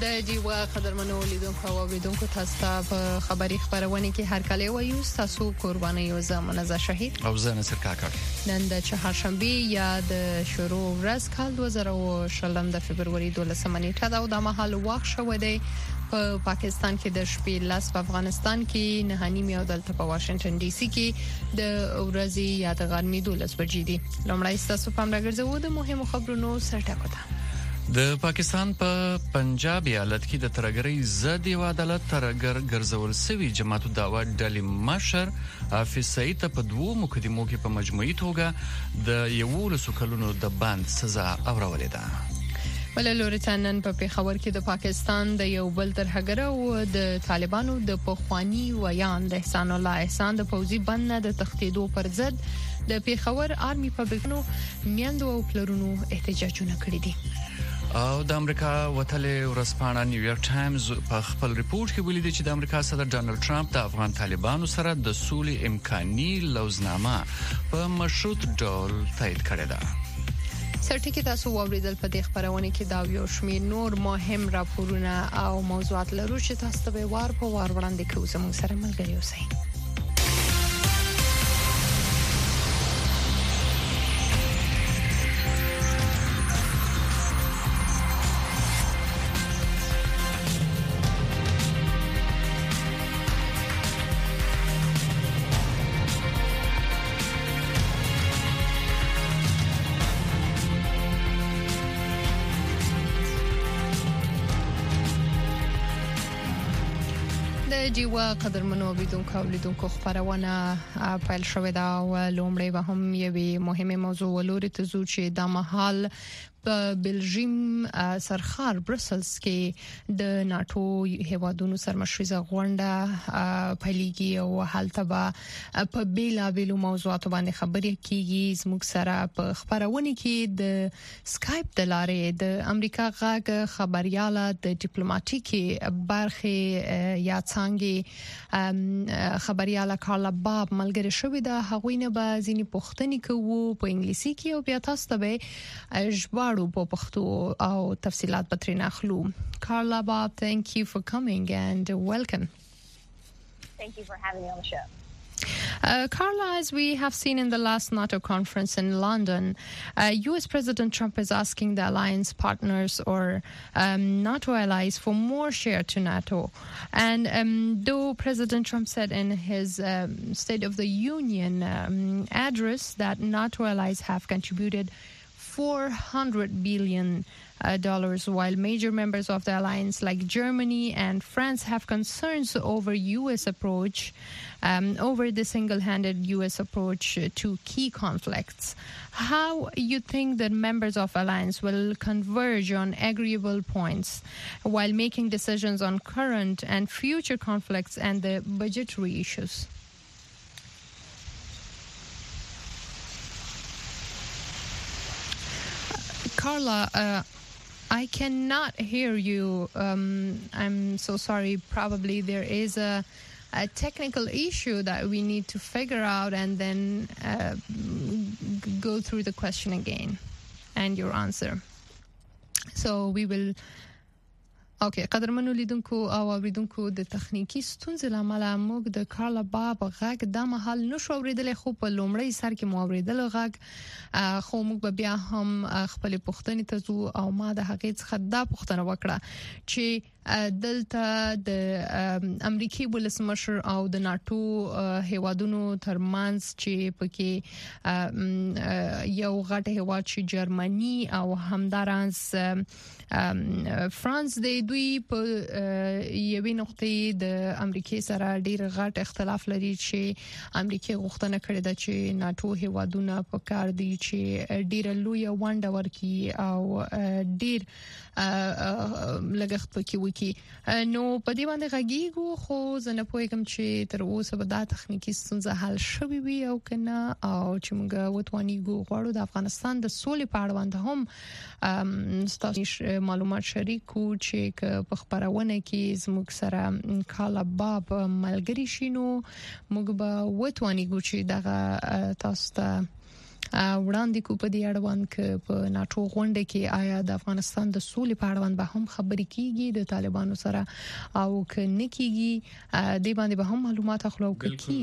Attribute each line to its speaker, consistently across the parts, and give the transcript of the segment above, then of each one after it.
Speaker 1: د دیوا قدرمنو لیدونکو او اوریدونکو تاسو ته خبري خبرونه کې هر کله وایو تاسو قرباني یو زمونږه شهید
Speaker 2: او زه نصر کاکا
Speaker 1: نن د چهارشنبه یا د شروع ورځ کال 2020 د فبرवरी 12 نیټه دا د مهال وخت شو دی په پاکستان کې د شپې لاس په افغانستان کې نهانی میو دلته په واشنگټن ډي سي کې د ورځې یا د غرمې 12 بجې دي لومړی تاسو په امر ګرځو د مهمو خبرونو سرټکو ته
Speaker 2: د پاکستان په پنجاب ایالت کې د ترګرۍ ضد یو عدالت ترګر ګرځول سوي جماعت دعوا ډلې مشر حافظ سعید ته په دوه مقدمو کې په مجموعي توګه د یو لسکلونو د بند سزا اورولې ده
Speaker 1: ولورتنن په پیښور کې د پاکستان د یو بل ترهګر او د طالبانو د پخوانی ویان د احسان الله احسان د فوزي بند د تختیدو پر ضد د پیښور آرمي پبلکونو میاندو او پلرونو احتجاجونه کړی دي
Speaker 2: او د امریکا وتلې ورځپاڼه نیویارک ټایمز په خپل ریپورت کې ویلي چې د امریکا صدر ډانلډ ټرمپ د افغان طالبانو سره د سولې امکاني لوزنامه په مشروط ډول تایید کړې ده
Speaker 1: سرټکی تاسو اوریدل په دې خبرونه کې دا یو شمېر نور مهم راپورونه او موضوعات لرو چې تاسو ته وار په وار وړاندې کوو زموږ سره ملګری اوسئ دیوا قدرمنو اوریدونکو خبرونه پیل شوې ده او لومړی به هم یوه مهمه موضوع ولوري ته زو چې د محل په بلجیم سرخار برسلز کې د ناتو هیوادونو سرمشريزه غونډه پیلېږي او حالته به په بیلابېلو موضوعاتو باندې خبرې کیږي زموږ سره په خبرونه کې د سکایپ د لارې د امریکا غاګ خبرياله د ډیپلوماټیکي برخه یا څنګه خبرياله کارلا باب ملګری شوې ده هغوی نه به ځینی پوښتنې کوو په انګلیسي کې او بیا تاسو ته به په پښتو او تفصيلات به ترې ناخلو Carla Bob, thank you for coming and welcome.
Speaker 3: Thank you for having me on the show.
Speaker 1: Carla, as we have seen in the last NATO conference in London, U.S. President Trump is asking the alliance partners or NATO allies for more share to NATO. And though President Trump said in his State of the Union address that NATO allies have contributed $400 billion, while major members of the alliance like Germany and France have concerns over U.S. approach, over the single-handed U.S. approach to key conflicts. How you think that members of alliance will converge on agreeable points while making decisions on current and future conflicts and the budgetary issues? Carla, I cannot hear you. I'm so sorry. Probably there is a technical issue that we need to figure out and then go through the question again and your answer. So we will... اوکې قدرمنو لیدونکو او اوریدونکو د تخنیکی ستونزې لامل موږ د کارلا باب غږ د محل نشو اوریدل خو په لومړی سر کې مو اوریدل غږ خو موږ بیا هم خپل پوښتنې ته زو او ما د حقیقت څخه دا پوښتنه وکړه چې دلته د امریکای ولسمشر او د ناتو هیوادونو ترمنځ چې پکې یو غټ هیواد چې جرمني او همدارنس فرانس د دوی په یوې نقطې د امریکای سره ډیر غټ اختلاف لري چې امریکای غوښتنه کړې ده چې ناتو هیوادونه په کار دي چې ډیر لوی ونډه ورکړي او ډیر لګښت پکې وکړي نو په دې باندې غږیږو خو زه نه پوهیږم چې تر اوسه به دا تخنیکی ستونزه حل شوې وي او کنه او چې موږ وتوانیږو غواړو د افغانستان د سولې په اړه باندې هم ستاسو معلومات شریکو چې په خبرونه کې زموږ سره کارلا باب ملګری شینو موږ به وتوانیږو چې دغه تاسو ته وړاندې کو په دې اړوند ک په ناتو غونډه کې آیا د افغانستان د سولې په اړوند به هم خبرې کیږي د طالبانو سره او ک نه کیږي د باندې به هم معلومات اخلو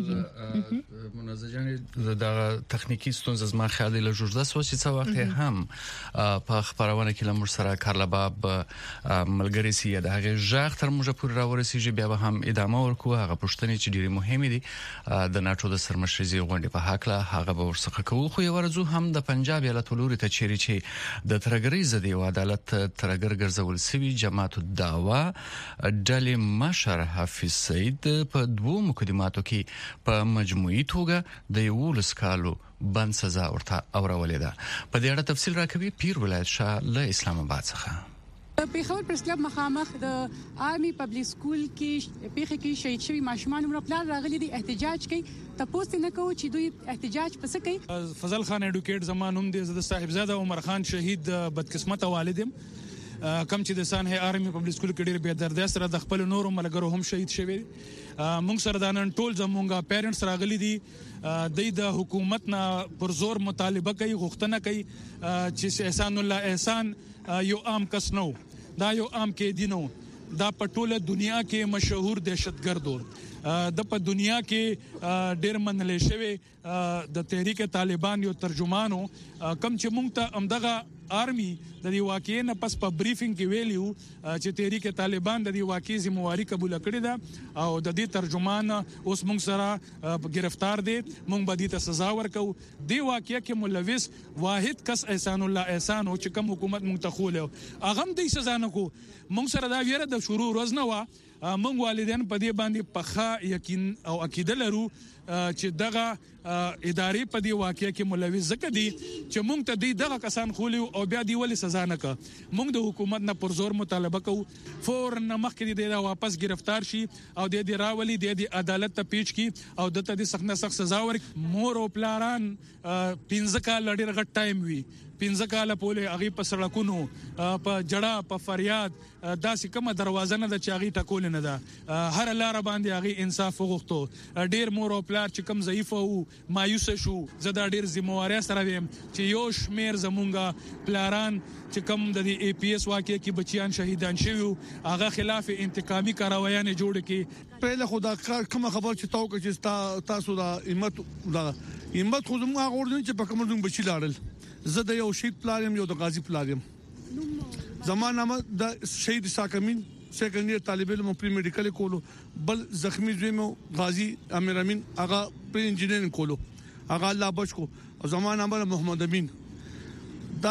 Speaker 1: کیږي
Speaker 2: منازه جان د تخنیکی ستونزې زما خیال له جوړه سوچ څه وخت هم په خبرونه کې لمر سره کارلباب ملګری سي د هغه ژغ تر موږ پورې راورسیږي بیا به هم ادامه ورکو هغه پښتنې چې ډېری مهمه دي د ناتو د سرمشرزي غونډې په حق له هغه به ورڅخه کوو خو یو ورځو هم د پنجاب ایالت لوري ته چیرې چې د ترګری زدي او عدالت ترګر ګرځول سوي جماعت الدعوا ډلې مشر حافظ سعید په دوه مقدماتو کې په مجموعي توګه د یو لسکالو بند سزا ورته اورولې ده په دې اړه تفصیل راکوي پیر ولایت شاه له اسلام آباد څخه
Speaker 4: پیښور پریس کلب مخامخ د آرمي پبلک سکول کې پیښه کې شهید شوی ماشومان عمر پلان راغلي دي احتجاج کوي تاسو نه کوو چې دوی احتجاج پس کوي
Speaker 5: فضل خان اډوکیټ زمانوم دي د صاحبزاده عمر خان شهید بدقسمت والدم کم چې د سان هي آرمي پبلک سکول کې ډېر به درد سره د خپل نورو ملګرو هم شهید شوی مونږ سره د نن ټول زمونږه پیرنټس راغلي دي د حکومت نه پر زور مطالبه کوي غوښتنه کوي چې احسان الله احسان یو عام کس نو دا یو عام کې دینو دا په ټوله دنیا کې مشهور دهشتګرد د په دنیا کې ډېر منلې شوی د تحریک طالبان یو ترجمانو کم چې مونږ ته امدغه آرمي د دې واقعې نه پس په بریفینګ کې ویلیو چې تحریک طالبان د دې واقعې ذمہواری قبول کړې ده او د دې ترجمان اوس موږ سره گرفتار دي موږ به دې ته سزا ورکو دې واقعې کې ملوث واحد کس احسان الله احسان او چې کوم حکومت موږ ته خوله هغه هم دې سزا نه کو موږ سره دا ویره د شروع ورځ نه و موږ والدین په دې باندې پخا یقین او عقیده لرو چې دغه ادارې په دې واقعې کې ملوث زکه دي چې موږ ته دغه کسان خولي او بیا دی ولې سزا نه کا موږ د حکومت نه پر زور مطالبه کوو فورن مخکې د واپس گرفتار شي او د دې راولي د عدالت ته پیش کی او د ته د سخت نه سخت سزا ورک مور او پلاران 15 کال ډېر غټ ټایم وي 15 کال پوله هغه په سړکونو په جړه په فریاد داسې کومه دروازه نه د چاغي ټکول نه ده هر لار باندې هغه انصاف وغوښتو ډېر مور او پلار چې کم ضعیف او مایوس شو زدا ډېر ذمہواری سره ویم چې یو شمیر زمونږه پلاران چې کم د ای پی ایس واقعې کې بچیان شهیدان شوی هغه خلاف انتقامي کاروایان جوړ کې
Speaker 6: پهله خدا کوم خبر چې تاسو کې تاسو دا همت خو زموږ هغه ورته چې په کوم ډول بچی لاړل زه د یو شهید پلارم یو د غازی پلارم زمانه د شهید ساکمین سیکنډ ایئر طالب علم پری میډیکل کولو بل زخمی زمو غازی امیر امین هغه پری انجینرینګ کولو هغه الله بچ کو زمانه محمد امین دا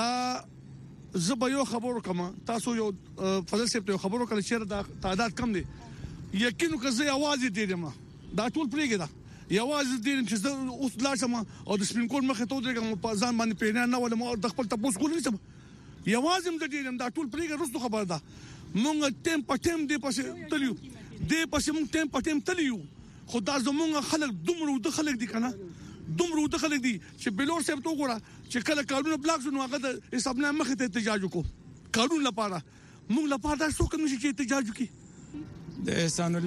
Speaker 6: زه یو خبرو کوم تاسو یو فضل صاحب ته خبرو کړئ چې دا تعداد کم دي یقینو که زه आवाज دې دم دا ټول پریګه دا یوازې دې چې اوس لاشم او د سپین کول مخه ته درګم په ځان باندې پیژنه نه ولم او د خپل تاسو کول نشم یوازې دې دا ټول پریګه رسو خبر ده مونږ ټیم په ټیم دې پسې تلیو دې پسې مونږ ټیم په ټیم تلیو خدا زمونږ خلک دومره د خلک دي کنه دومره د خلک دي چې بلور صاحب تو ګوره چې کله قانون بلاک شنو هغه د حساب نه مخه ته احتجاج وکړو قانون لپاره مونږ لپاره دا څوک نشي چې احتجاج وکړي
Speaker 5: د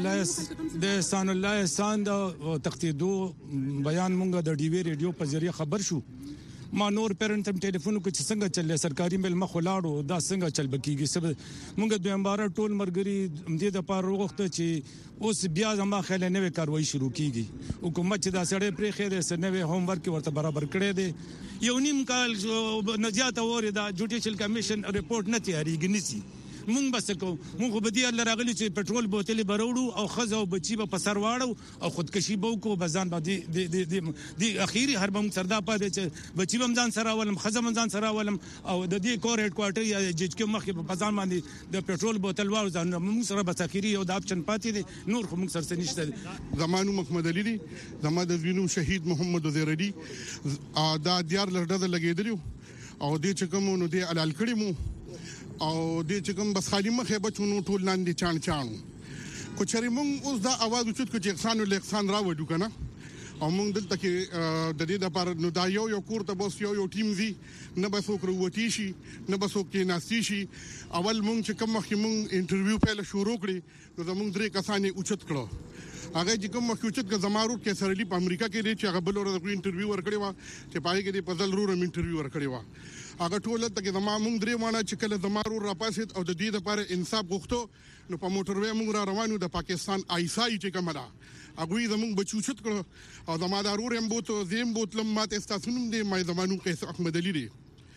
Speaker 5: احسان الله احسان د تقدیدو بیان مونږ د ډي وی ریډیو په ذریعہ خبر شو ما نور پیرنټ هم ټلیفون کو چې څنګه چلې سرکاري مل مخولاړو دا څنګه چل بکیږي سب مونږ د امبار ټول مرګري دې د پاره وغوښته چې اوس بیا زما خل نه کاروي شروع کیږي حکومت چې دا سړې پرې خېده سنوي هوم ورک ورته برابر کړي دي یو نیم کال نزيات اوري دا جوډیشل کمیشن ریپورت نه تیاریږي نسی مونږ بس کو مونږ به دې الله راغلی چې پټرول بوتل بروړو او خزه او بچي په سر واړو او خودکشي بو کو بزان باندې د اخیری هر بم سردا پاتې چې بچي بم ځان سره ولم خزه بم ځان سره ولم او د دې کور هډ کوارټر یا جج کې مخ په ځان باندې د پټرول بوتل واړو ځان مونږ سره بس اخیری او د اپشن پاتې دي نور خو مونږ سره نشته
Speaker 7: زمانو محمد علي دي زماده وینو شهید محمد زیردي دا دیار لړده لګیدلو او دې چې کوم نو دې علال کړی مو او دې چې کوم بس خالي مخه بچونو ټول لاندې چانو کو چری مونږ اوس دا आवाज وچت کو چې احسان ول احسان راوډو کنه او مونږ دلته کې د دې لپاره نو دا یو کور ته بس یو ټیم وی نه بس وکړو شي نه بس کې ناسي شي اول مونږ چې کوم مخکې مونږ انټرویو پیل شروع کړی نو زمونږ درې کسانې اوچت کړو هغه چې کوم مخکوچت کا زمارو کې سرلی په امریکا کې دی چې هغه بل ورته انټرویو ورکړی و چې پای کې دی په ځل رورم انټرویو ورکړی و هغه ټول ته کې زما مونږ درې وانه چې کله زمارو را پاسید او د دې لپاره انصاف غوښتو نو په موټروي مونږ را روانو د پاکستان آیسای چې کومه ده هغه زمونږ بچوچت کړو او زما د رورم بوته زم بوتلم ماته استاسونم دی مې زمانو قیس احمد علي دی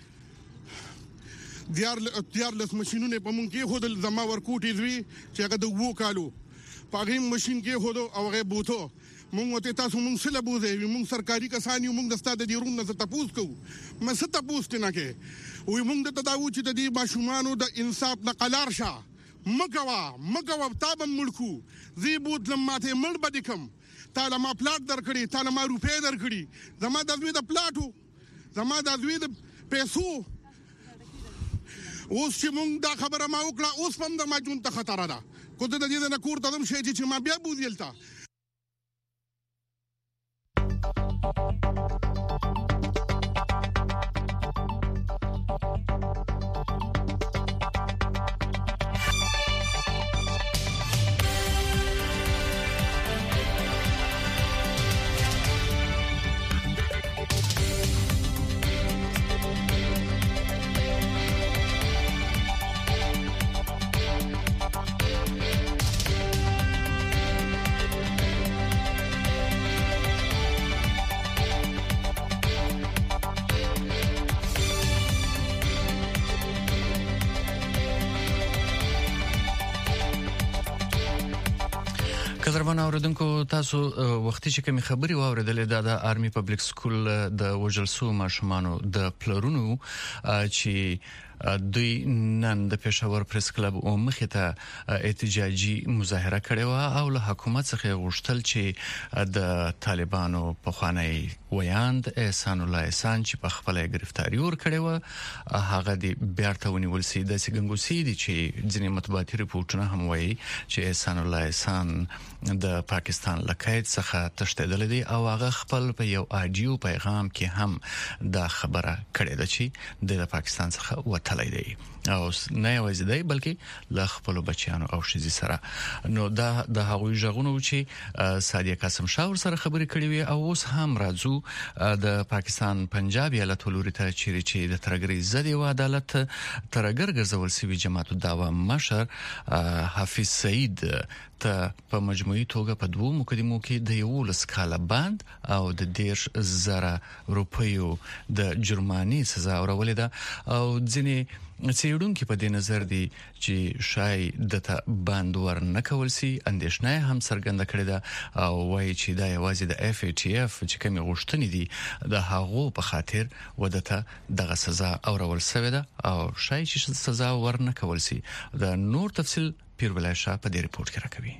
Speaker 7: دیار لس ماشينونه په مونږ کې هودل زما ورکوټي زوی چې هغه د وو کالو پاغي ماشين کې هودو او هغه بوته مونږ ته تاسو مونږ سره بوزي مونږ سرکاري کسان یو مونږ د ستاده دی روم نه تاسو کو مې ست تاسو نه کې وي مونږ ته داو چې د دې ماشومانو د انصاف نه قلار شه مګوا تابم ملکو زی بوت لماته مړ بدکم تعالی ما پلاټ درکړي تعالی ما روپې درکړي زما د دوی د پلاټو زما د دوی د پیسو اوس چې مونږ دا خبره ما وکړه اوس هم د ماجون ته خطر ده کو ته د دې نه کور ته دم شي چې ما بیا بوزیلتا
Speaker 2: قدرمن اوردونکو تاسو وختي چې کوم خبري واوریدلې د آرمي پبلک سکول د وجلسو ماشومانو د پلرونو چې دوی نن د پېښور پریس کلب او مخې ته احتجاجي مظاهره کړې و او له حکومت څخه غوښتل چې د طالبانو په خوانی ویاند احسان الله احسان چې په خپل گرفتاری ور کړې و هغه د بیرته ونیول سي د سګنګوسی دي چې ځینې مطبوعاتي ریپورتونه هم وایي چې احسان الله احسان د پاکستان لکایت څخه تښتیدل دي او هغه خپل په یو آډیو پیغام کې هم دا خبره کړې ده چې د پاکستان څخه وتلی دی او نه یوازې دی بلکې له خپل بچیانو او شذي سره نو دا د هغوی ژغونو چې سادیه قاسم شاور سره خبرې کړې وي او اوس هم راځو د پاکستان پنجاب ایالت ولوري ته چې د ترګری زدي و عدالت ترګر ګرځول سوي جماعت دعوا مشر حافظ سعید ته په مجموعي توګه په دوه مقدمو کې د 11 کاله باند او د 10,000 روپیو د جرمانې سزا اورولې ده او ځینې څېړونکو په دې نظر دي چې شای دته باند ور نه کول سي اندېښنه هم څرګنده کړې ده او وایي چې دا یوازې د اف ای ټی اف چې کومې غوښتنې دي د هغو په خاطر ودته دغه سزا اورول شوې ده او شای چې سزا ور نه کول سي د نور تفصیل پیر ولای شاه په دې ریپورت کې راکوي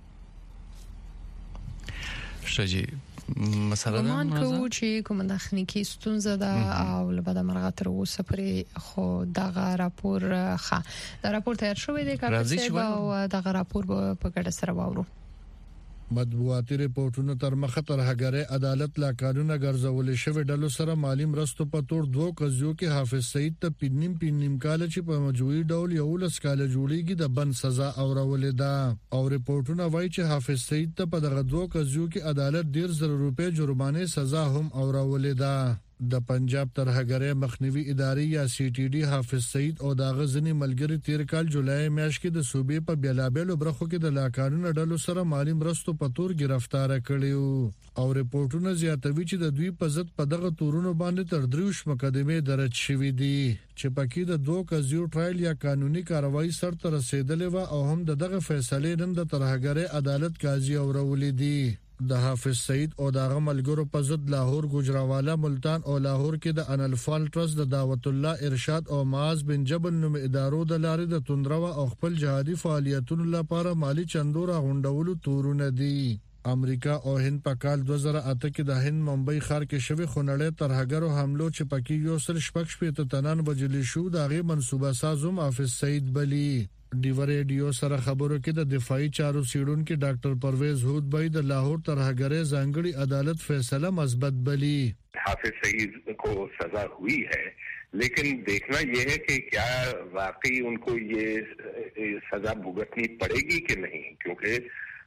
Speaker 2: شجی مثلا
Speaker 1: ګمان کوو چې کوم تخنیکی ستونزه ده او لبد مرغه تر اوسه پرې خو دغه راپور دا راپور تیار شوی دی کاپیسه او دغه راپور په ګډه سره واورو
Speaker 8: مطبوعاتي ریپورتونو تر مخه تر هغه عدالت لا قانون ګرځول شوی ډلو سره مالی مرستو په تور دوه قضیو کې حافظ سعید ته پینیم کال چې په مجبوري ډول یو لس کال جوړیږي د بند سزا اورولې ده او ریپورتونه وایي چې حافظ سعید ته په دغه دوه قضیو کې عدالت 1,000 روپے جرمانه سزا هم اورولې ده د پنجاب تر هغه مخنیوي ادارې یا سی ټي ډي حافظ سعید او داغه ځنی ملګری 13 کال جولای میاشت کې د صوبې په بیلابېلو برخو کې د لاکارونو ډلو سره مالی مرستو په تور گرفتار کړیو او ریپورتونه زیاتوي چې د دوی په ضد په دغه تورونو باندې تر 3 مقدمه درج شوې دي چې پکې د دوه قضیو ټرایل یا قانوني کاروایی سره رسیدلې و او هم دغه فیصله نن د ترهګره عدالت قاضي اورولې دي د حافظ سعید او دغه ملګرو په ضد لاهور گجراوالا ملتان او لاهور کې د انلفال ټرست د دعوت الله ارشاد او معاذ بن جبل نوم ادارو د لارې د توندرو او خپل جهادي فعالیتونو لپاره مالی چندورا غونډولو تورونه دي امریکا او هند په کال 2008 کې د هند ممبئی ښار کې شوی خونړې ترهګرو حملو چې پکې یو سل شپږ شپې تنان وجلی شو دغه منسوبه سازوم حافظ سعید بلی ډیو ریډیو سره خبرو کې د دفاعي چارو سیډونکو ډاکټر پرویز هود بای د لاهور ترهګرې ځانګړي عدالت فیصله مثبت بلی
Speaker 9: حافظ سعید کو سزا हुई है लेकिन देखना यह है कि क्या वाकई उनको ये सजा भुगतनी पड़ेगी कि नहीं क्योंकि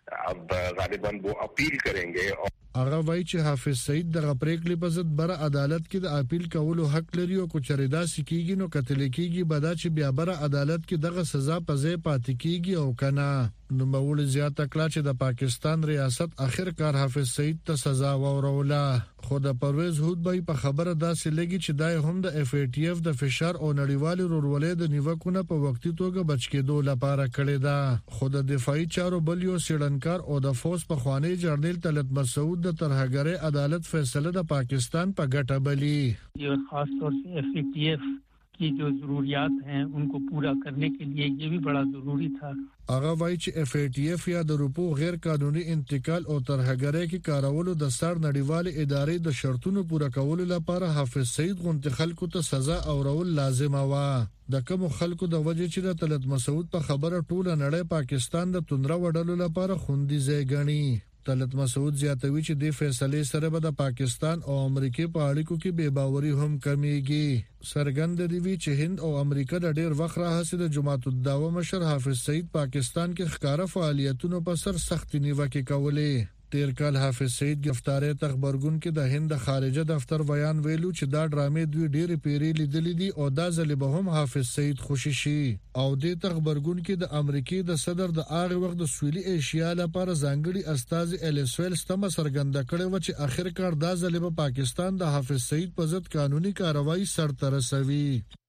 Speaker 9: अब गालिबा वो अपील करेंगे।
Speaker 8: هغه وایي چې حافظ سعید د غپریکلی په ضد بر عدالت کې د اپیل کولو حق لري او کوچریدا سکیږي نو کتل کېږي بدا چې بیا بر عدالت کې دغه سزا په ځای پاتې کېږي او کنه نو مول زیاته کړه چې د پاکستان ریاست اخر کار حافظ سعید ته سزا وروله خو د پرویز هودبای په خبره داسې لګي چې دای هم د اف ای ټی اف د فشار او نړیوال رورولې د نیوکونه په وختي توګه بچ کېدو لپاره کړی دا خو د دفاعي چارو بل یو سیړنکار او د فوز په خوانی جرنیل طلعت مسعود د ترهګری عدالت فیصله د پاکستان په ګټه بلی
Speaker 10: یہ خاص طور سے اف ای ٹی ایف کی جو ضروریات ہیں ان کو پورا کرنے کے لیے یہ بھی بڑا ضروری تھا
Speaker 8: هغه وایي چې اف ای ټی اف یا د روپو غیر قانوني انتقال او ترهګری کې کارولو د سر نړیوال ادارې د شرطونو پوره کولو لپاره حافظ سعید غونډه خلکو ته سزا او رول لازم و د کوم خلکو د وجه چې د طلعت مسعود په خبره ټوله نړۍ پاکستان د تندره وډلو لپاره خوندي ځای ګڼي طلعت مسعود زیاتوي چې د فیصله سره به د پاکستان او امریکا په اړیکو کې بے باوري هم کمیږي سرګند دی چې هند او امریکا د ډیر وخت راهسه د جماعت الدعوه مشر حافظ سعید پاکستان کې ښکارا فعالیتونو په سر سخت نیوکه کولې تیر کال حافظ سعید گرفتاری ته خبرګون کې د هند خارجه دفتر بیان ویلو چې دا ډرامې دوی ډېر پیری لیدلې دي او دا ځل به هم حافظ سعید خوشی شي او د خبرګون کې د امریکای د صدر د هغه وخت د سویلي ایشیا لپاره ځانګړي استاذ الیسویل ستمه سرګند کړي و چې اخر کار دا ځل به پاکستان د حافظ سعید په ضد قانوني کاروایی سرته رسوي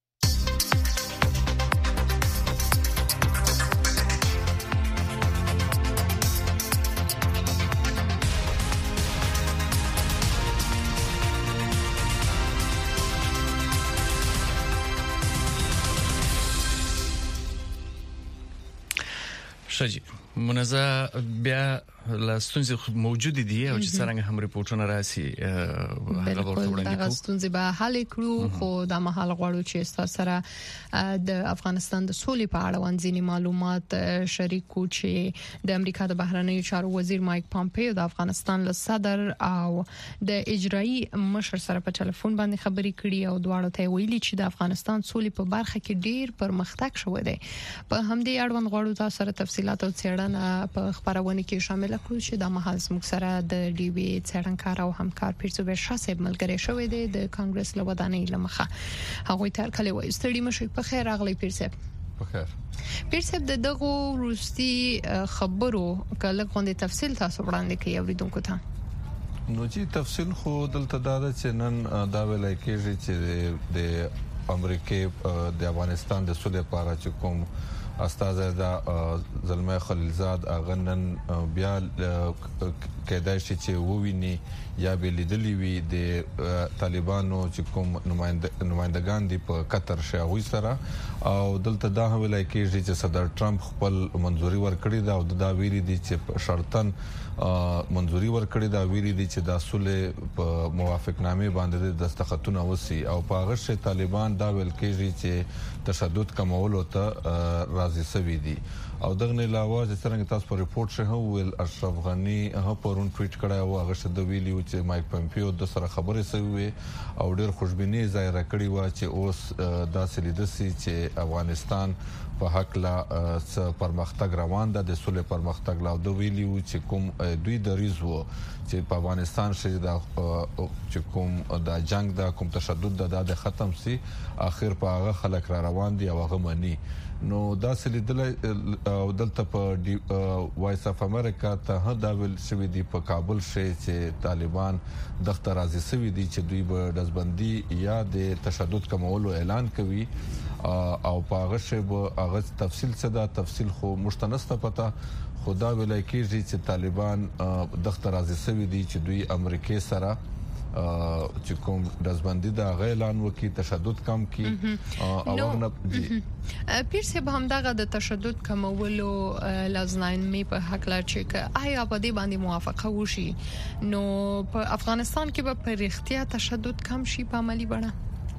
Speaker 2: شجی منزه بیا لاستونزې موجود دي او چې څنګه هم ریپورتونه راسي
Speaker 1: هغه ورته وړاندې کوو ستونزې به حل کړو خو د محل غواړو چې تاسو سره د افغانستان د سولې په اړه ونځيني معلومات شریکو چې د امریکا د بهرنیو چارو وزیر مایک پامپیو د افغانستان له صدر او د اجرایی مشر سره په ټلیفون باندې خبرې کړې او دواړو ته ویلي چې د افغانستان سولې په برخه کې ډیر پرمختګ شوی دی په همدې اړوند غواړو تاسو سره تفصيلات او څېړنه په خبرونه کې شامل کړو چې د محل زموږ سره د ډي وی څېړنکار او همکار پیرسوبه شاسب ملګری شوی دی د کانګرس له ودانۍ لمخه هغه تر کله وایي ستړي مشه په خیر اغلی پیرسب
Speaker 11: په خیر
Speaker 1: پیرسب دغه روسي خبرو کله غونډه تفصیل تاسو وړاندې کوي اوریدونکو ته
Speaker 11: نو چې تفصیل خو دلته دا چې نن دا ویلای کېږي چې د امریکا د افغانستان د سولې لپاره چې کوم استاد د زلمه خلیلزاد اغنن بیا کېدای شي چې وویني یا به لیدلی وي د طالبانو چې کوم نمائندگان دي په قطر شاوي سره او دلته دا ویلای کېږي چې صدر ټرمپ خپل منځوري ورکړي دا او دا ویلي دي چې شرطن منځوري ورکړي دا ویلي دي چې د اصول په موافقتنامه باندې دستخطونه وسی او په هغه شی طالبان دا ویل کېږي چې تشدد کمولو ته راضي سوي دي او دغه علاوه چې څنګه تاسو په ریپورت شوه ویل اشرف غنی هغه پرون ټویټ کړی او هغه شته ویلیو چې مایک پمپیو د سره خبرې سوي او ډېر خوشبینی ظاهر کړی و چې اوس داسې لیدسي چې افغانستان په حق لا پرمختګ روان ده د سولې پرمختګ لا د ویلیو چې کوم دوی د ریزو چې په افغانستان شې د چې کوم د جنگ د کوم تشدد د ختم سي اخر په هغه خلک را روان دي او هغه مني نو دا سلیدل او دلته په وایس اف امریکا ته دا ویل شوی دی په کابل شې چې طالبان دغه راضي سوي دي چې دوی به دزبندي یا د تشدد کمولو اعلان کوي او په هغه شی به هغه تفصیل څه دا تفصیل خو مشتنسته پته خدا ویلای کېږي چې طالبان دغه راضي سوي دي چې دوی امریکای سره چې کوم دزبندي دا اعلان وکي تشدد کم کی او نه
Speaker 1: پیرسب هم دغه د تشدد کمولو لازمي په حق لا چې آیا په دې باندې موافقه وشي نو په افغانستان کې به پر اختیار تشدد کم شي په عملی بڼه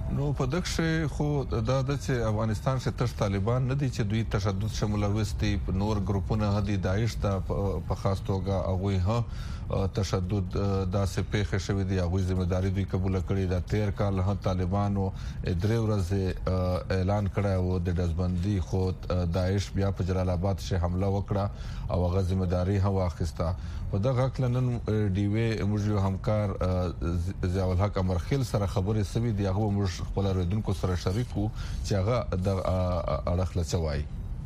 Speaker 11: نو په دغه خو دا د افغانستان څخه تر طالبان نه دي چې دوی تشدد شمولوي نور ګروپونه هدي داعش ته په خاص توګه هغه تشدد داسې پیښه شوې دي هغه ځمېداري دوی قبول کړې ده 13 کال هم طالبانو درې ورځې اعلان کړی و د دزبندي خو داعش بیا په جلال آباد شه حمله وکړه او هغه ځمېداري هم واخیسته په دغه کلنن ډي وی موږ همکار ضیاء الحق امرخیل سره خبرې سوي دي هغه موږ خپل اوریدونکو سره شریکو چې هغه د اړخ لچوي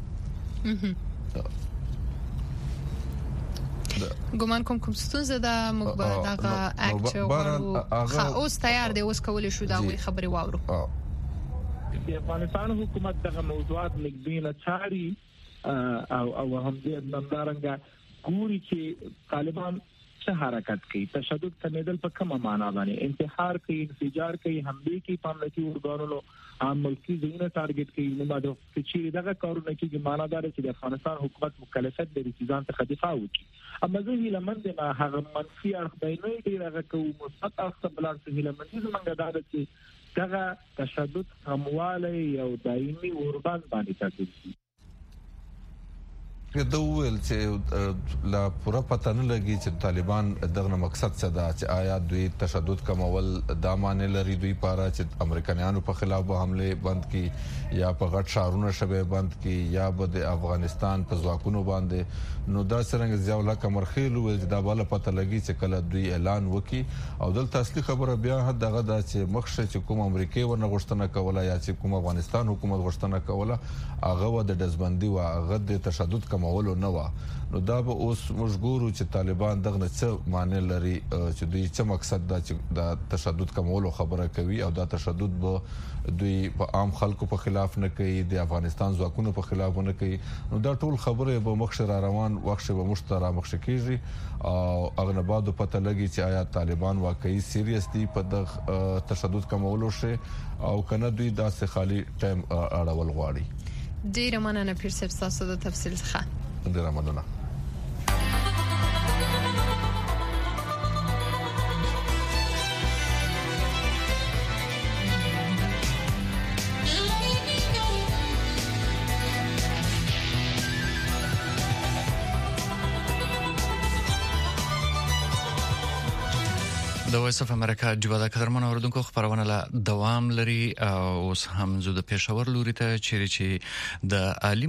Speaker 1: ګومان کوم ستونزه ده موږ به دغه اکټ غواړو اوس تیار دی اوس کولای شو دا وی خبري واورو
Speaker 12: د افغانستان حکومت دغه موضوعات نګدینه چاري او هم دې نندارنګ ګوري چې طالبان څه حرکت کوي تشدد کمیدل په کومه معنا باندې انتحار کوي انفجار کوي حمله کوي پاملتي ورګانونو عام ملکی زینه ټارګټ کوي نو ماده چې دغه کارونه کوي معنا دار چې د افغانستان حکومت مکلفیت لري چې ځان ته دفاع وکړي اما زه هیلمند ما هغه منفي اړخ دی نه دی هغه کوم مثبت اړخ بلان څه هیلمند زمونږ دار چې دغه تشدد همواله یو دایمي اوربان باندې تاسو
Speaker 11: د ویل چې لا پوره پته نه لګي چې طالبان دغه مقصد څه ده چې آیا دوی تشدد کمول دا معنی لري دوی پاره چې امریکایانو په خلاف به حمله بند کی یا په غټ شهرونو شبه بند کی یا به د افغانستان په ځواکونو باندې نو دا څنګه ضیاء الحق امرخیل ویل چې دا بل پته لګي چې کله دوی اعلان وکي او دلته اصلي خبره بیا دغه دا چې مخشه چې کوم امریکای ورنه غوښتنه کوله یا چې کوم افغانستان حکومت غوښتنه کوله هغه د دزبندي او هغه د تشدد کمولو نه و نو دا به اوس موږ ګورو چې طالبان دغه څه معنی لري چې دوی څه مقصد دا چې د تشدد کمولو خبره کوي او دا تشدد به دوی په عام خلکو په خلاف نه کوي د افغانستان ځواکونو په خلاف نه کوي نو دا ټول خبره به مخشر روان وخت به مشترا مخشکیږي او اغنبادو پته لګي چې آیا طالبان واقعي سیریس دي په د تشدد کمولو شي او کنه دوی داسې خالی ټایم اړول غواړي
Speaker 1: ډیره مننه پیر صاحب تاسو د تفصیل ښه
Speaker 11: ډیره مننه
Speaker 2: د وایس اف امریکا جوړه قدرمن اوردونکو خبرونه لا دوام لري او اوس هم زو د پېښور لوري ته چیرې د عالی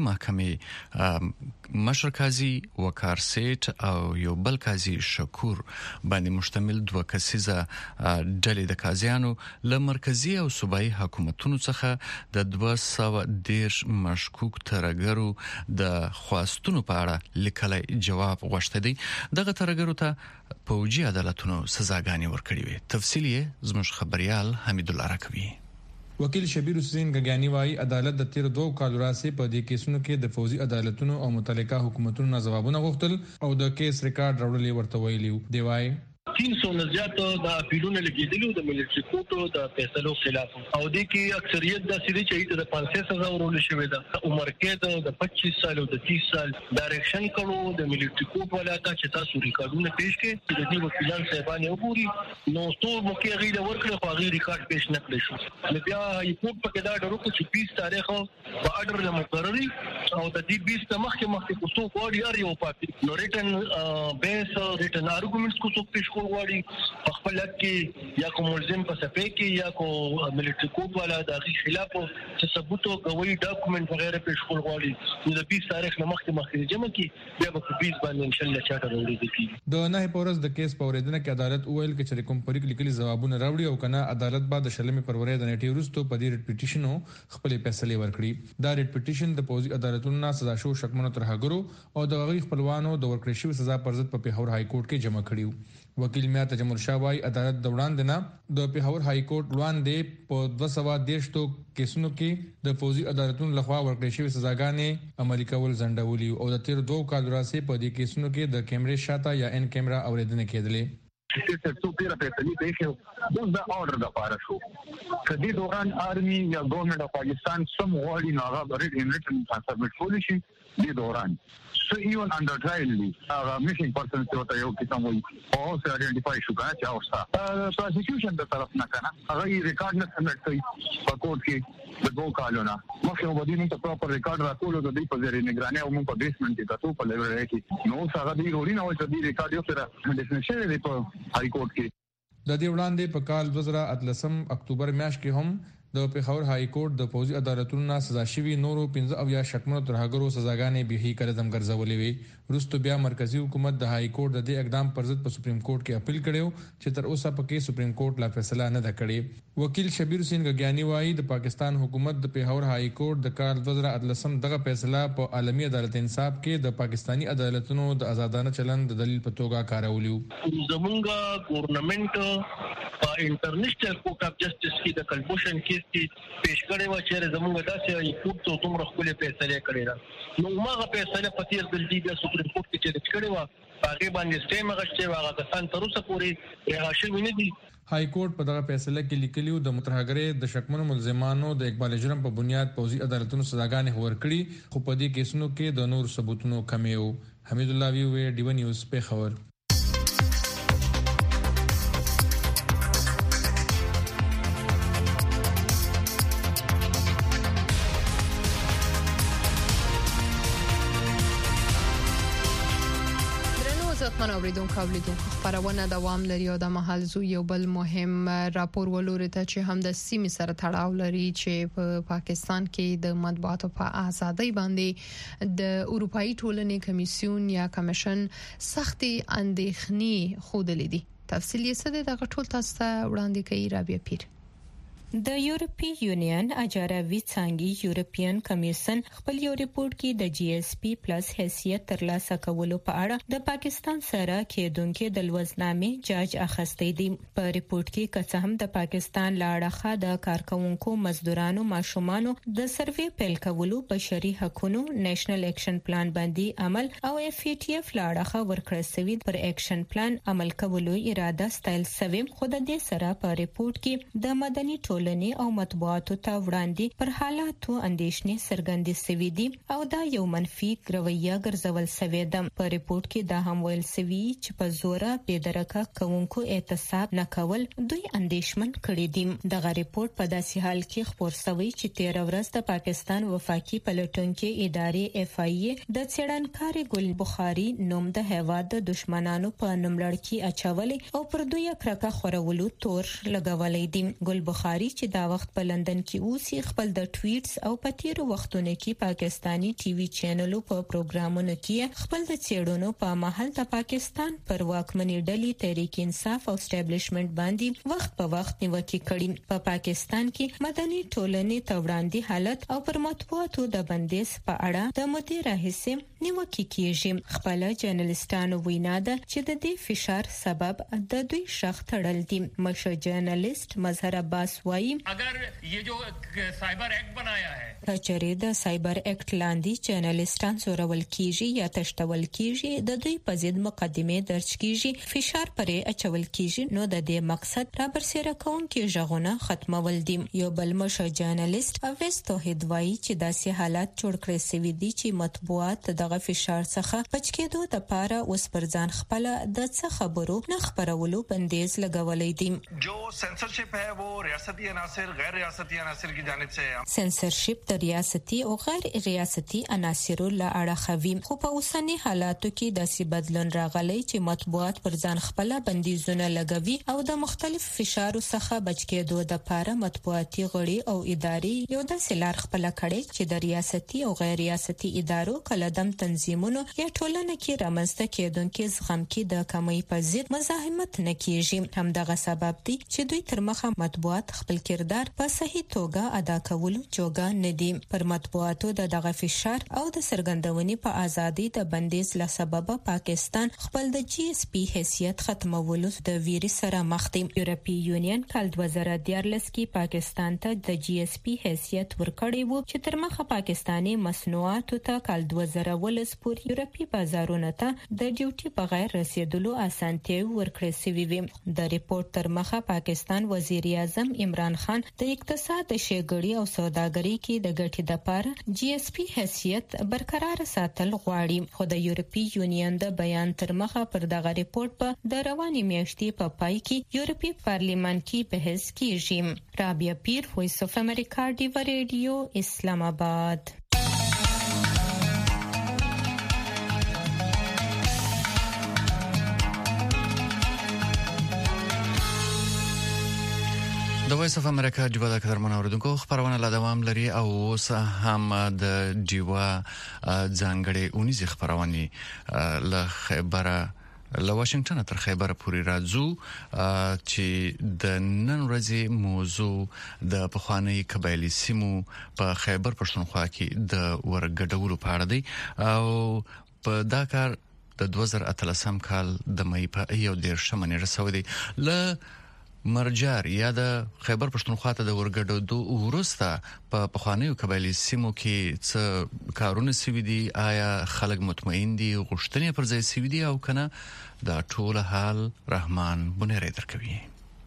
Speaker 2: محکمې مشر قاضي وقار سیټ او یو بل قاضي شکور باندې مشتمل دوه کسیزه ډلې د قاضیانو له مرکزی او صوبایي حکومتونو څخه د 210 مشکوک ترګرو د خواستونو په اړه لیکلای جواب غوښته دي دغه ترګرو ته پوجي عدالتونو سزاګانې ورکړي وي تفصیل یې زموږ خبريال حمید الله راکوي
Speaker 13: وکیل شبیر حسین غګانی وايي عدالت د 13 کال راځي په دې کیسونو کې د فوزي عدالتونو او متعلقه حکومتونو ځوابونه غوښتل او د کیس ریکارډ راوړل ورته ویلي دی وايي
Speaker 14: 300 نه زیات د اپیلونو لګیدلو د ملټری کوټو د فیصلو خلاف او د کې اکثریت د سړي چې د 500 سزا ورول شوې ده عمر کې د 25 سال او د 30 سال ډایرکشن کړو د ملټری کوټ ولا تا چې تاسو ریکارډونه پیښ کړي د دې وکیلان صاحبانه وګوري نو ټول مکه غیله ورکړي خو غیر ریکارډ پیښ نه کړی شو بیا ریپورت پکې دا ډرو چې 20 تاریخ په اډر له مقرري او د دې 20 مخکې کوڅو کوړی اړ یو پاتې نو ریټن بیس ریټن ارګومنټس کوڅو پیښ غواړي خپل کې یا کوم ملزم په صفه کې یا کو ملټری کوډ والا د خلاف څه ثبوت او غوي ډاکومنت وغیرہ پیښ کول غواړي د 20 تاریخ نه مخکې جمع کې بیا په 20 باندې ان شاء الله چاته وړاندې کیږي
Speaker 13: د نه پورز د کیس په اوریدنه کې عدالت وویل چې کوم پریک لیکلي ځوابونه راوړي او کنه عدالت بعد شلمې پرورې د نیټي وروسته په دې ریټ پټیشنو خپل فیصله ورکړي دا ریټ پټیشن د پوزي عدالتونو سزا شو شکمنو ترهګرو او د غوي خپلوانو د ورکړې شوی سزا پر ضد په پیښور های کورټ کې جمع کړیو وکیل میات جمال شاه وايي عدالت د وړاندې نه د پیښور های کورټ وړاندې په 213 کیسونو کې د فوزي عدالتونو لخوا ورکړې شوی سزاګانې عملي کول ځنډولي او د 13 کال راځي په دې کیسونو کې د کیمرې شاته یا ان کیمرا اوریدنه کېدلې
Speaker 15: چې څه پیره فیصله دی اوس دا اورډر د پاره شو کدي دوران آرمي یا ګورنمنت اف پاکستان سم وړي نه هغه ریټن سبمټ کول شي د دوران so even under trial missing persons ته یو کتاب وي او سره آئیډنټیفای شو کنه چې اوسه پروسیکیوشن د طرف نه کنه هغه ریکارډ نه سمټ کوي په کوټ کې د دوه کالونو مخکې وبدي نه پراپر ریکارډ راکول د دې په ذریعہ نگراني او موږ په بیسمنت کې تاسو په لیول کې نو هغه دی وروړي نو چې دې ریکارډ یو سره ډیفینیشن دی په هاي کورټ کې
Speaker 13: د دې وړاندې په کال 2013 اکتوبر میاشت کې هم د پیښور هاي کورټ د پوزي عدالتونو سزا شوی نورو 15 او یا شکمنو ترهګرو سزاګانې به هي کړه دم ګرځولې وي وروسته بیا مرکزی حکومت د هاي کورټ د دې اقدام پر ضد په سپریم کورټ کې اپیل کړو چې تر اوسه پکې سپریم کورټ لا فیصله نه ده کړې وکیل شبیر حسین غګیانی وایي د پاکستان حکومت د پیښور هاي کورټ د کال 2013 دغه فیصله په عالمي عدالت انصاف کې د پاکستانی عدالتونو د آزادانه چلند د دلیل په توګه کارولیو
Speaker 14: زمونږ ګورنمنت په انټرنیشنل کورټ اف جسټس کې د کلبوشن کیس کې پیش کړي و چې زمونږ داسې کورټ ته دومره خپل فیصله کړي را نو ماغه فیصله په تیر د دې سپریم کورټ کې چې کړي و هغه باندې سټیم غشته و هغه کسان تر اوسه پورې راشي ویني دي
Speaker 13: هاي کورټ په دغه فیصله کې لیکلیو د مترهګرې د شکمنو ملزمانو د اقبال جرم په بنیاد پوزي عدالتونو سزاګانې ورکړي خو په دې کیسونو کې د نور ثبوتونو کمی وو حمید الله وی ډیو نیوز په خبر
Speaker 1: اوریدونکو خبرونه دوام لري او د محلزو یو بل مهم راپور ولوري ته چې هم د سیمې سره تړاو لري چې په پاکستان کې د مطبوعاتو په ازادۍ باندې د اروپאי ټولنې کمیسیون یا کمیشن سختي اندېښنې خوده دي تفصیل یې څه د غټول تاسو ته وړاندې کوي رابعه پیر
Speaker 16: د یورپی یونین اجاراوی څنګه یورپین کمیشن خپل یو ریپورت کې د جی ایس پی پلس حیثیت ترلاسه کولو په اړه د پاکستان سره کېدونکو د لوزنامې جاج اخستې دي په ریپورت کې که هم د پاکستان لاړه د کارکونکو مزدورانو ماشومانو د سروې پیل کولو بشري حقوقو نېشنل اکشن پلان باندې عمل او اف ای ټی اف لاړه ورکړل سوي پر اکشن پلان عمل کولو اراده ستایل سوي خو د دې سره په ریپورت کې د مدني ټولنې او مطبوعاتو ته وړاندې پر حالاتو اندېښنې څرګندې شوې دي او دا یو منفي رویه ګرځول شوې ده په ریپورت کې دا هم ویل شوی چې په زوره بېدرکه کوونکو احتساب نه کول دوی اندېښمن کړي دي دغه ریپورت په داسې حال کې خبر شوی چې 13 ورځ د پاکستان وفاقي پلټونکو ادارې اف آی ای د څېړنکاري ګل بخاری نوم د هیواد د دشمنانو په نوملړ کې اچولې او پر دوی کرکه خورولو تور لګولې دي ګل بخاری چې دا وخت په لندن کې اوسي خپل د ټویټس او په تیرو وختونو کې پاکستانی ټي وي چینلو په پروګرامونو کې خپل د چېړونو په محل د پاکستان پر واکمنۍ ډلې تحریک انصاف او اسټابلیشمنت باندې وخت په وخت نیوکې کړي په پاکستان کې مدني ټولنې ته وړاندې حالت او پر مطبوعاتو د بندیز په اړه د مدیر راهیسې نیوکې کیږي خپل جرنالستانو وینا ده چې د دې فشار سبب د دوی شخص تړل دي مشر جرنالست مظهر عباس وايي
Speaker 17: अगर ये जो साइबर एक्ट बनाया है
Speaker 16: کچری د سایبر اکټ لاندې چینلستان زورول کیږي یا تشتول کیږي د دوی په ضد مقدمه درج کیږي فشار پرې اچول کیږي نو د دې مقصد را برسېره کوونکې ژغونه ختمول دي یو بل مشر جرنالست اویس توحید وایي چې داسې حالات جوړ کړی سوي دي چې مطبوعات دغه فشار څخه بچ کېدو لپاره اوس پر ځان خپل د څه خبرو نه خبرولو بندیز لګولې دي
Speaker 18: جو سنسرشپ ہے وہ ریاستی عناصر غیر ریاستی عناصر کی جانب سے
Speaker 16: سنسرشپ ریاستي او غیر ریاستي عناصرو لا اړخوي خو په اوسنی حالاتو کې داسې بدلون راغلی چې مطبوعات پر ځان خپل بندیزونه لګوي او د مختلف فشارو څخه بچ کېدو لپاره مطبوعاتي غړي او ادارې یو داسې لار خپل کړي چې د ریاستي او غیر ریاستي ادارو کلدم تنظیمونو یا ټولنه کې رامنځته کېدونکو زغم کې د کمی په ضد مزاحمت نه کیږي همدغه سبب دی چې دوی تر مخه مطبوعات خپل خپل کردار په صحیح توګه ادا کولو جوګه ندي. پر مطبوعاتو دغه فشار او د سرګندونې په ازادي د بندیز له سببه پاکستان خپل د جی اس پی حیثیت ختمولو د ویري سره مخ دی. یورپی یونین کال 2014 کې پاکستان ته د جی اس پی حیثیت ورکړی وو چې تر مخه پاکستاني مصنوعاتو ته کال 2010 پورې یورپی بازارونو ته د ډیوټي بغیر رسیدلو اسانتیاوي ورکړې شوې وي. د ریپورت تر مخه پاکستان وزیر اعظم عمران خان د اقتصاد شګړې او سوداګرۍ کې د ګټې لپاره جی اس پی حیثیت برقرار ساتل غواړي، خو د یورپی یونین د بیان تر مخه پر دغه ریپورت په د روانې میاشتې په پای کې یورپی پارلیمان کې بحث کیږي. رابعه پیر، وایس اف امریکا، ډیو ریډیو، اسلام آباد.
Speaker 2: د وایس اف امریکا ډیوا د قدرمن اوریدونکو خبرونه لا دوام لري او اوس هم د ډیوا ځانګړې اونیزه خبرونه له خبره له واشنگټن تر خیبر پورې راځو چې د نن ورځې موضوع د پخوانی قبایلی سیمو په خیبر پښتونخوا کې د ورګډولو په اړه دی او په دا کار د 2013 کال د مې په 11 نیټه دی. له مرجار یا د خیبر پښتونخوا ته د ورګډو ورسته په پخوانیو قبایلی سیمو کې څه کارونه سوي دي؟ آیا خلک مطمئن دي غوښتنې پر ځای سوي دي او کنه دا ټول حال رحمان بنيري درکوي.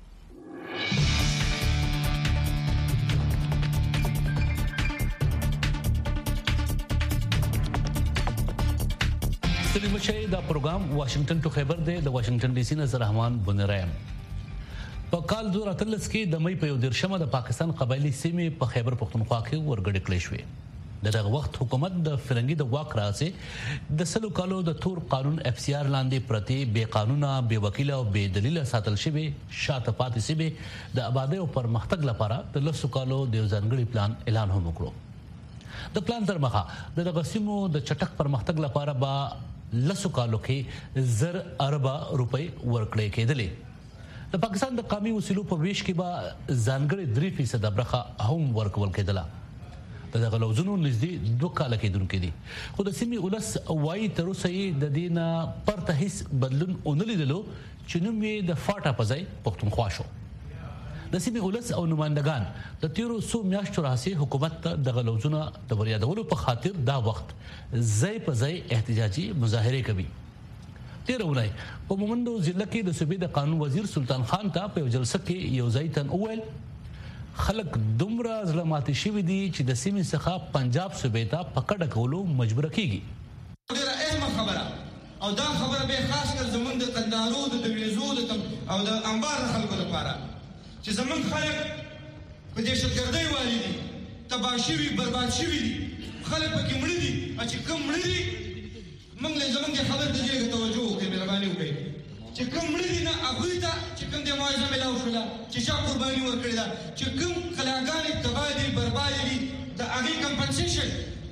Speaker 19: سلیم شي دا پروګرام واشنگټن ټو خیبر دی د واشنگټن ډي سي نه رحمان بنيري. په کال 2013 کې د مې په 11 د پاکستان قبایلی سیمې په خیبر پښتونخوا کې ورګډ کړې شوې. دغه وخت حکومت د فرنګي د واک راځي د سلو کالو د تور قانون اف سی آر لاندې پرتی بے قانونا بے وکیل او بے دلیل ساتل شوی شاته پاتې سیمې د آبادی او پرمختګ لپاره د لسو کالو د ځانګړي پلان اعلان هم وکړو. د پلان تر مخه د غسیمو د چټک پرمختګ لپاره با لسو کالو کې زر اربه روپۍ ورکړې کېدلې. د پاکستان د قومي وسیلو په ویش کې به ځانګړي 3% برخه هم ورکول کېدله. دغه لوزونو نږدې 2 کال کېدونکې دي، خو د سیمې ولس وايي تر اوسه یې د دینه پرته هیڅ بدلون ونلیدلو چې نوم یې د فاټا په ځای پښتونخوا شو. د سیمې ولس او نمائندگان د تیرو 100 میاشتو راهیسې حکومت ته دغه لوزونه د بریادولو په خاطر دا وخت ځای په ځای احتجاجي مظاهره کوي. تیرونای په مومندو ضلع کې د صوبې د قانون وزیر سلطان خان ته په جلسه کې یو ځای تن اویل خلک دومره ظلماتي شوی دي چې د سیمې څخه پنجاب صوبې ته پکړه کولو مجبور کیږي.
Speaker 20: ډیره اهمه خبره او دا خبره به خاص کر زمونږ د قندارو د تویزو او د انبار خلکو لپاره چې زمونږ خلک په دې شتګردۍ والي دي، تباشوي برباد شوي دي، خلک پکې مړي دي چې کوم مړي دي موږ له زمونږ خبر ته جوړه توجه وکړئ، مهرباني وکړئ چې کوم مړي دي نه هغه ته چې کوم د معاوضه ملاو شوله چې شا قرباني ورکړي دا چې کوم خلاګانې تبادل برباد دي د هغه کمپنسیشن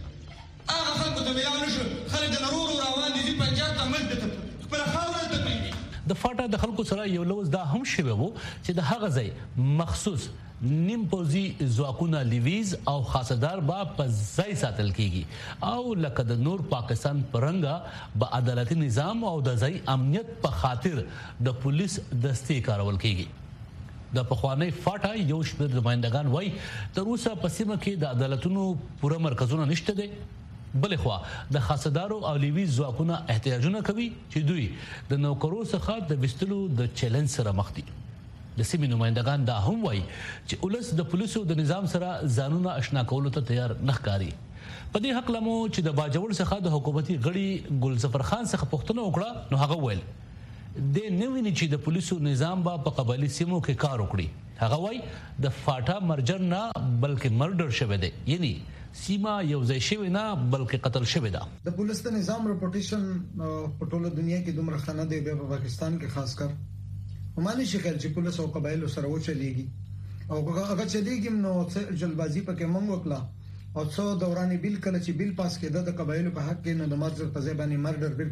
Speaker 20: هغه خلکو ته ملاو نشو. خلک د نورو روان دي پنجاب ته ملت ته خپل خاور ته پېږي.
Speaker 19: د فاټا د خلکو سره یو لوز دا هم شوی وو چې د هغه ځای مخصوص نیم پوزي ځواکونه لیویز او خاصدار با په ځای ساتل کیږي او لکه د نور پاکستان پرنګا با عدالتي نظام او د ځای امنیت په خاطر د پولیس دستي کارول کیږي. د پخوانی فاټا یو شمېر نمائندگان وای تر اوسه په سیمه کې د عدالتونو پوره مرکزونه نشته دي. بلې خوا د خاصدارو او لیویز ځواکونه احتیاجونه کوي چې دوی د نوکرو څخه د وستلو د چیلنج سره مخ دي. د سیمې نمائندگان دا هم وایي چې ولس د پولیسو د نظام سره ځانونه آشنا کولو ته تیار نه ښکاري. په دې حق لمو چې د باجوړ څخه د حکومتي غړي ګلظفر خان څخه پوښتنه وکړه نو هغه ویل د نویني چې د پولیسو نظام په قبایلی سیمو کې کار وکړي. هغه وایي د فاټا مرجر نه بلکې مرډر شوی دی، یعنی سیما یو ځای شوی نه بلکې قتل شوی ده.
Speaker 21: د پولیس د نظام رپورټیشن په ټوله دنیا کې دومره خنه دی په پاکستان کې خاص کر ومانه شي چې پولیس او قبایل سره وچلېږي او هغه چلیږي نو جلبازي پکې مونږ وکړه او څو دوران بیل کله چې بیل پاس کېده د قبایل په حق کې نو د مرجر په ځای باندې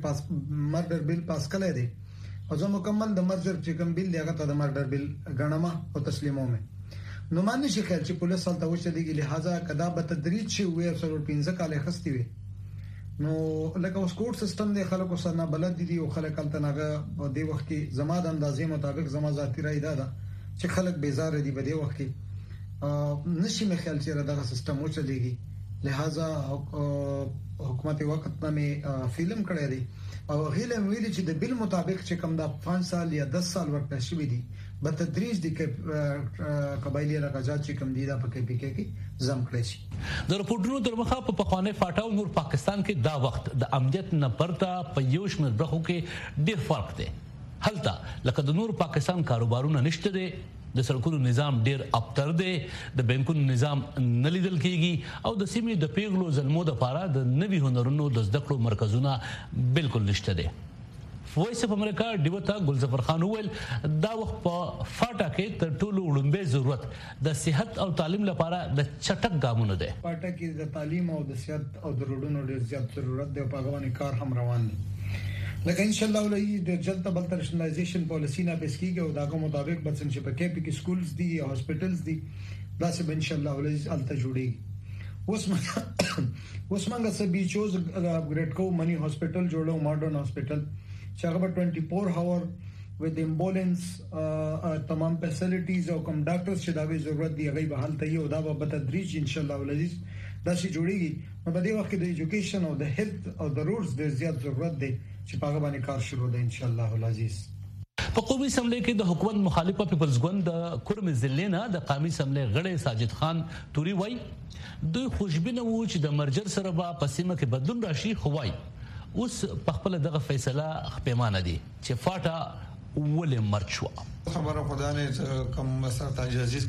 Speaker 21: مرډر بیل پاس کړی دی او زه مکمل د مرجر چې کوم بیل دی هغه ته د مرډر بیل غنما او تسلیمومه. نو معنی شي خل چې پولیس سره توجه دیږي لہذا کدا به تدریج شي وې سره 15 کال خستي وي نو لکه اوس کوټ سیستم د خلکو سره نه بلد دي او خلک کله تناغه په دې وخت کې زما د اندازې مطابق زما ذاتی رائے ده چې خلک بیزار دي په دې وخت کې نشي مې خیال چې دغه سیستم و چلےږي لہذا حکومت وخت نه فلم کړی دی او غیله ویلي چې د بل مطابق چې کم د 5 سال یا 10 سال ورته شوی دی په تدریج د قبایلی علاقات چې کم دي دا په کې پی کې زم کړی شي
Speaker 19: د رپورټونو در مخه په پخوانه فاټاو نور پاکستان کې دا وخت د امنیت نه پرته په یو شمېر برخو کې ډېر فرق دی هلته لکه د نور پاکستان کاروبارونه نشته دي د سړکونو نظام ډیر ابتر دی د بانکونو نظام نه لیدل کیږي او د سیمې د پیغلو ظلمو د لپاره د نوي هنرونو د زده کړو مرکزونه بالکل نشته دي وایس اف امریکا ډیوتا ګلظفر خان ویل دا وخت په فاټا کې تر ټولو وړاندې ضرورت د صحت او تعلیم لپاره د چټک ګامونه دي
Speaker 21: فاټا کې د تعلیم او د صحت او د روډونو ډیر زیات ضرورت دی په غوښنه کار هم روان دي لکه ان شاء الله ولې د جلد بل ترشنلایزیشن پالیسی نه پېسکیږي او داغه مطابق بچن چې په کې کې سکولز دي او هاسپټلز دي دا سه ان شاء الله ولې الته جوړي اوس منګه سه بیچوز اپګریډ کو منی هاسپټل جوړو ماډرن هاسپټل چې هغه 24 اور with ambulance تمام فیسیلیټیز او کوم ډاکټرز چې دا به ضرورت دی هغه به حالت یو دا به تدریج ان شاء الله ولې دا شي جوړيږي په دې وخت کې د ایجوکیشن او د هیلث او د روډز د زیات ضرورت دی چې په هغه باندې کار شروع دی ان شاء الله العزیز
Speaker 19: په قومي اسمبلی کې د حکومت مخالفه پیپلز ګوند د کورم ضلع نه د قومي اسمبلی غړی ساجد خان توري وای دوی خوشبینه وو چې د مرجر سره به په سیمه کې بدلون راشي خوای اوس په خپل دغه فیصله پیمانه دي چې فاټا ولې مرچ شو
Speaker 3: خبره خدای نه کوم مسله تجهیز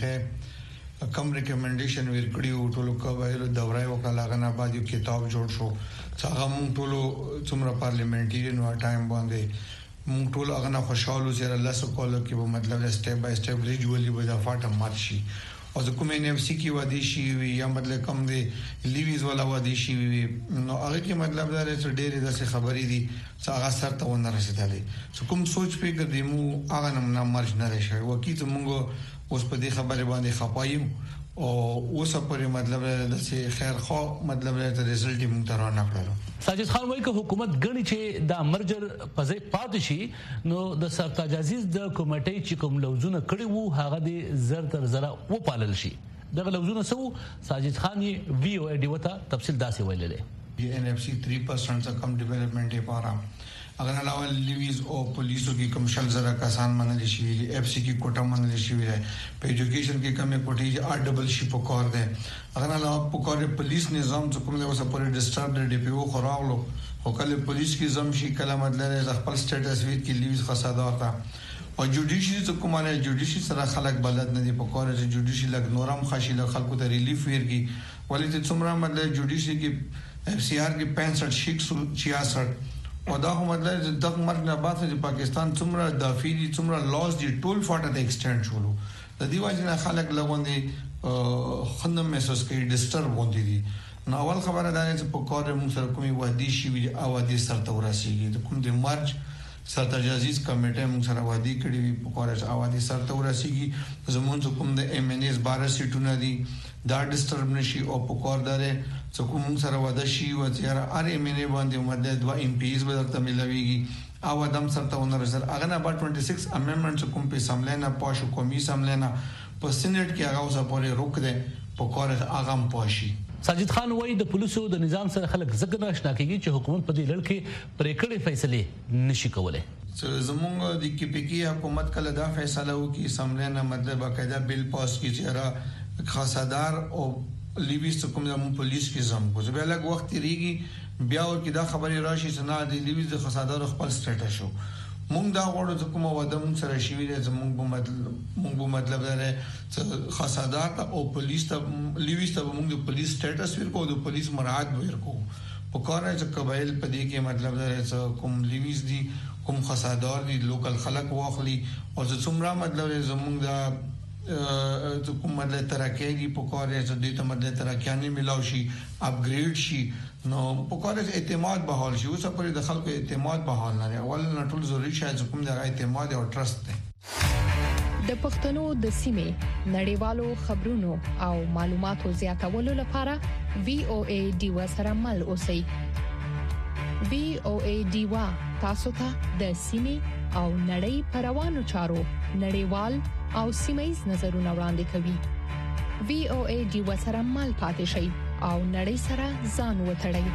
Speaker 3: کمیټه کم ریکمنډیشن ورکړیو ټولو قبایلو دورای وکړه غنا بعد یو کتاب جوړ شو څنګه مونږ ټولو څومره پارلیمنټریان و ټایم باندې مونږ ټول هغه خوشاله سره الله سکول کې به مطلب سټیپ بای سټیپ ګریجوالي به دا فاټه مارشي او د کوم ان اف سی کې وادي شي یا مطلب کم دی لیویز ولا وادي شي نو هغه کې مطلب دا چې ډېرې د خبرې دي چې هغه سره ته ونه رسیدلې کوم سوچ فکر دی مو هغه نه مرج نه راشي وکیت مونږ اوس په دې خبره باندې خپایم او اوس په مطلب د خیر خو مطلب د ریزلټ مونږ تر نه کړو
Speaker 19: ساجد خان وایي چې حکومت غني چې د مرجر پځې پات شي نو د سرتاج عزیز د کمیټې چې کوم لوزونه کړي وو هغه د زر تر زره و پالل شي دغه لوزونه سو ساجد خان یې وی او ډی وته تفصیل داسې ویلې
Speaker 3: ان اف سی 3% کم ډیولپمنٹ لپاره اگر علاوه لیویز او پولیسو کی کمشل زرا کسان منل شي اف سی کی کوټه منل شي په ایجوکیشن کې کمه کوټي ار ډبل شي په کار ده اگر علاوه په کار پولیس نظام چې کوم له وسه پورې ډیسټرب د ډی پی او خراغلو او کله پولیس کی زم شي کله مطلب د خپل سټیټس ویټ کې لیویز خصادار تا او جوډیشي چې کومه جوډیشي سره خلک بلد نه دي په کار چې جوډیشي لګ نورم خاصي له خلکو ته ریلیف ورګي ولې ته څومره مطلب جوډیشي کې اف سی آر کې 65 66 او دا هم مطلب د مرګ نه بعد چې پاکستان څومره دافي دي څومره لاس دي ټول فاټه د ایکسټند شولو د دې وجه نه خلک لګوندي خندم محسوس کوي ډیسټرب وندي دي نو اول خبره ده چې په کار موږ سره کومي وادي شي وي او وادي سره ورسیږي د کوم د مرج سرتاج عزیز کمیټه موږ سره وادي کړی وي په کار او وادي سره ورسیږي زمونږ کوم د ام ان اس 12 سیټونه دي دا ډیسټرب نشي او په کار دره چې کوم سره واده شي او چې ار ام ان باندې مدد 2 ام پی اس به درته ملويږي او ادم سره ونه رسل هغه نه بعد 26 امندمنت کوم په سملینا پاشو کومي سملینا په سېنات کې هغه اوسه پورې روک ده په کار هغه هم پاشي
Speaker 19: ساجد خان وایي د پولیسو د نظام سره خلک زګ نه آشنا کیږي چې حکومت په دې لړ کې پریکړې فیصله نشي کولای
Speaker 3: زمونږ د کی پی کی حکومت کله دا فیصله وکي سملینا مطلب باقاعده بل پاس کی چې خاصدار او لیویز کوم د پولیس کې زم کو زه به لږ وخت ریږي بیا ور کې دا خبري راشي چې نه د لیویز د خاصدار خپل سټیټس شو مونږ دا غواړو چې کومه وده مونږ سره شي وي چې مونږ په مطلب دا چې خاصدار او پولیس ته لیویز ته مونږ د پولیس سټیټس ورکو د پولیس مراعات ورکو په کار چې قبایل په دې کې مطلب دا چې کوم لیویز دي کوم خاصدار دي لوکل خلک واخلي او څومره مطلب زمونږ دا کوم مطلب ترقی دی په کار چې د دې مطلب ترقیانه ملاوي شي اپګریډ شي نو په کار اعتماد بحال شي اوس په د خلکو اعتماد بحال نه اول نه ټول ضروري شي چې کوم د اعتماد او ټرست دی
Speaker 1: د پښتنو د سیمې نړیوالو خبرونو او معلوماتو زیاتولو لپاره VOA ډیوا سره مل اوسئ. VOA ډیوا تاسو ته د سیمې او نړۍ پروانو چارو نړیوال او سیمه‌یز نظرونه وړاندې کوي. VOA ډیوا سره مل پاتې شئ او نړۍ سره ځان وتړئ.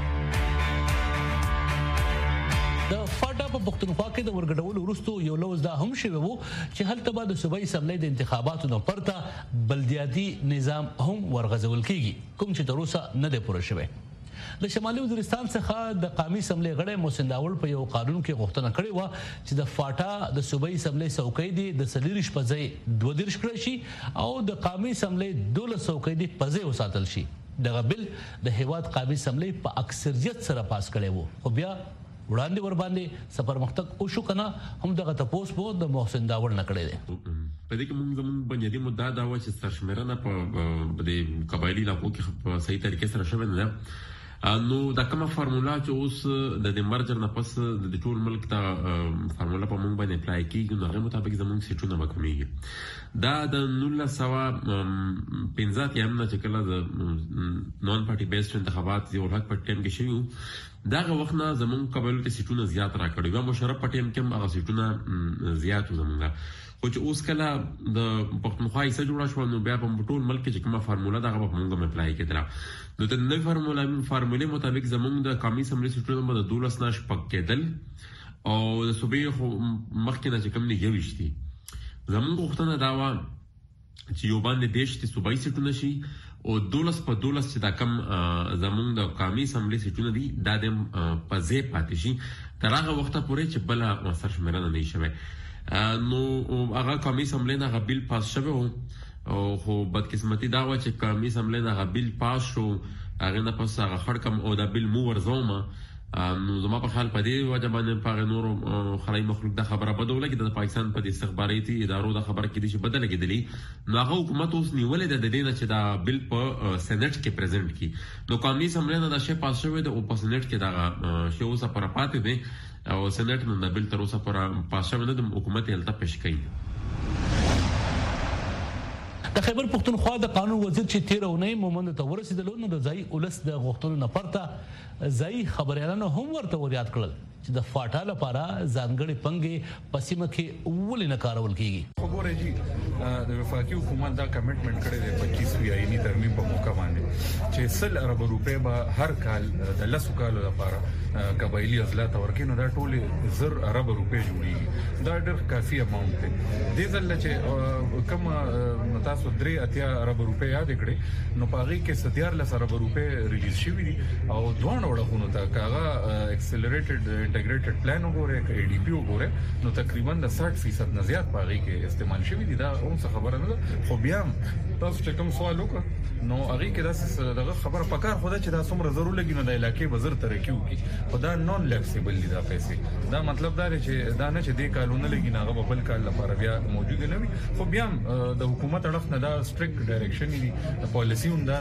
Speaker 19: د فاټا په پښتونخوا کې د ورګډولو وروسته یو لوز دا هم شوی وو چې هلته به د صوبایي اسمبلی د انتخاباتو نه پرته بلدیاتي نظام هم ورغځول کیږي، کوم چې تر اوسه نه دی پوره شوی. د شمالي وزیرستان څخه د قومي اسمبلی غړی محسن داوړ په یو قانون کې غوښتنه کړې و چې د فاټا د صوبایي اسمبلی څوکۍ دی د 40 په ځای 32 کړی شي او د قومي اسمبلی 12 څوکۍ دی په ځای وساتل شي. دغه بل د هیواد قومي اسمبلی په اکثریت سره پاس کړی وو، خو بیا وړاندې ور باندې سفر مختق او شو کنه هم دغه تاسو په د محسن داوړ نه کړی دی.
Speaker 4: په دې کې موږ بنیادی مدعا دا و چې سرشمېرنه په د قبایلی علاقو کې په صحیح طریقې سره شوې نه ده. نو دا کومه فارمولا چې اوس د مرجر نه پس د ټول ملک ته فارمولا په موږ باندې اپلای کیږي، نو هغه مطابق زموږ سیټونه وکړي. دا د 1915 کې هم چې کله د نون پارټي بیسډ انتخابات یو حق په ټیم کې شوی، داغه وخت نه زموږ قبایلو ته سیټونه زیات راکړي و. مشرف په ټیم کې هغه سیټونه زیات زموږه، خو چې اوس کله د پښتونخوا حصہ جوړه شو، نو بیا په ټول ملک کې کومه فارمولا دغه په موږ اپلای کېدله. نو د نوې فارمولې مطابق زموږ د قومي اسمبلی سیټونه به د 12 نه شپږ کېدل او د صوبې مخکې نه چې کوم نه یويش دي. زموږ غوښتنه دا و چې یو باندې 20 صوبایي سیټونه شي او 12 په 12 چې دا کم زموږ د قومي اسمبلی سیټونه دي دا د پځې پاتې شي تر هغه وخت پورې چې بل سرشمېرنه نه شي. نو هغه قومي اسمبلی نه غبیل پاس شوی او خو بدقسمتي دا و چې قومي اسمبلی نه غبیل پاس شو، هغه نه پس هغه خړکم او دا بیل مو ورزومه. نو زما په خیال په دې وجه باندې په نورو خړای مخلوق د خبره بدوله کې د پاکستان په د استخباراتي ادارو د خبره کې دي چې بدله کېدلی. نو هغه حکومت اوس نیولې د دې نه چې دا بیل په سېنات کې پریزنټ کی. نو قومي اسمبلی نه دا شی پاس شوی د او په سېنات کې دا شی اوسه پر پاتې دی او سېنات نه د بیل تر اوسه پر پاس شوی نه د حکومت هلته پېښ کړي.
Speaker 19: د خیبر پښتونخوا د قانون وزیر چې 13 اونۍ مومند ته ورسېدلو، نو د ځای ولس د غوښتنو نه پرته ځای خبريالانو هم ورته وریاد کړل چې د فاټا لپاره ځانګړي پنګې پسیمه کې ولې نه کارول کیږي.
Speaker 13: خبره جی د وفاقي حکومت دا کمټمنټ کړی دی 25 آئینی ترمیم په موقع باندې چې 100 ارب روپے به هر کال د 10 کالو لپاره قبایلی اضلاع ورکینو دا ټول 1000 ارب روپے جوړیږي. دا ډېر کافي اماونت دی. د ځل چې کوم تاسو 3 ارب روپے یاد کړئ، نو پاغي کې 17 ارب روپے ریلیز شوی دي او دوه وړاندونه ته کاغه اکسلریټډ انټیګریټډ پلان وګوره ک ای ډی پی وګوره، نو تقریبا د 60% نه زیات پاغي کې استعمال شوی دي. دا هم څه خبره نه ده، خو بیا تاسو چې کوم سوال وکړ نو هغه کې دغه خبره پکار خو دا چې دا څومره ضرور لګي نو د علاقې بزر ترکیو کې خدا نون لیکسیبل دي دا پیسې. دا مطلب دا چې دا نه چې د کالونه لګي نه هغه بل کال لپاره بیا موجود نه وي، خو بیا د حکومت اړخ نه دا سټریکټ ډایرکشن دي، پالیسی هم دا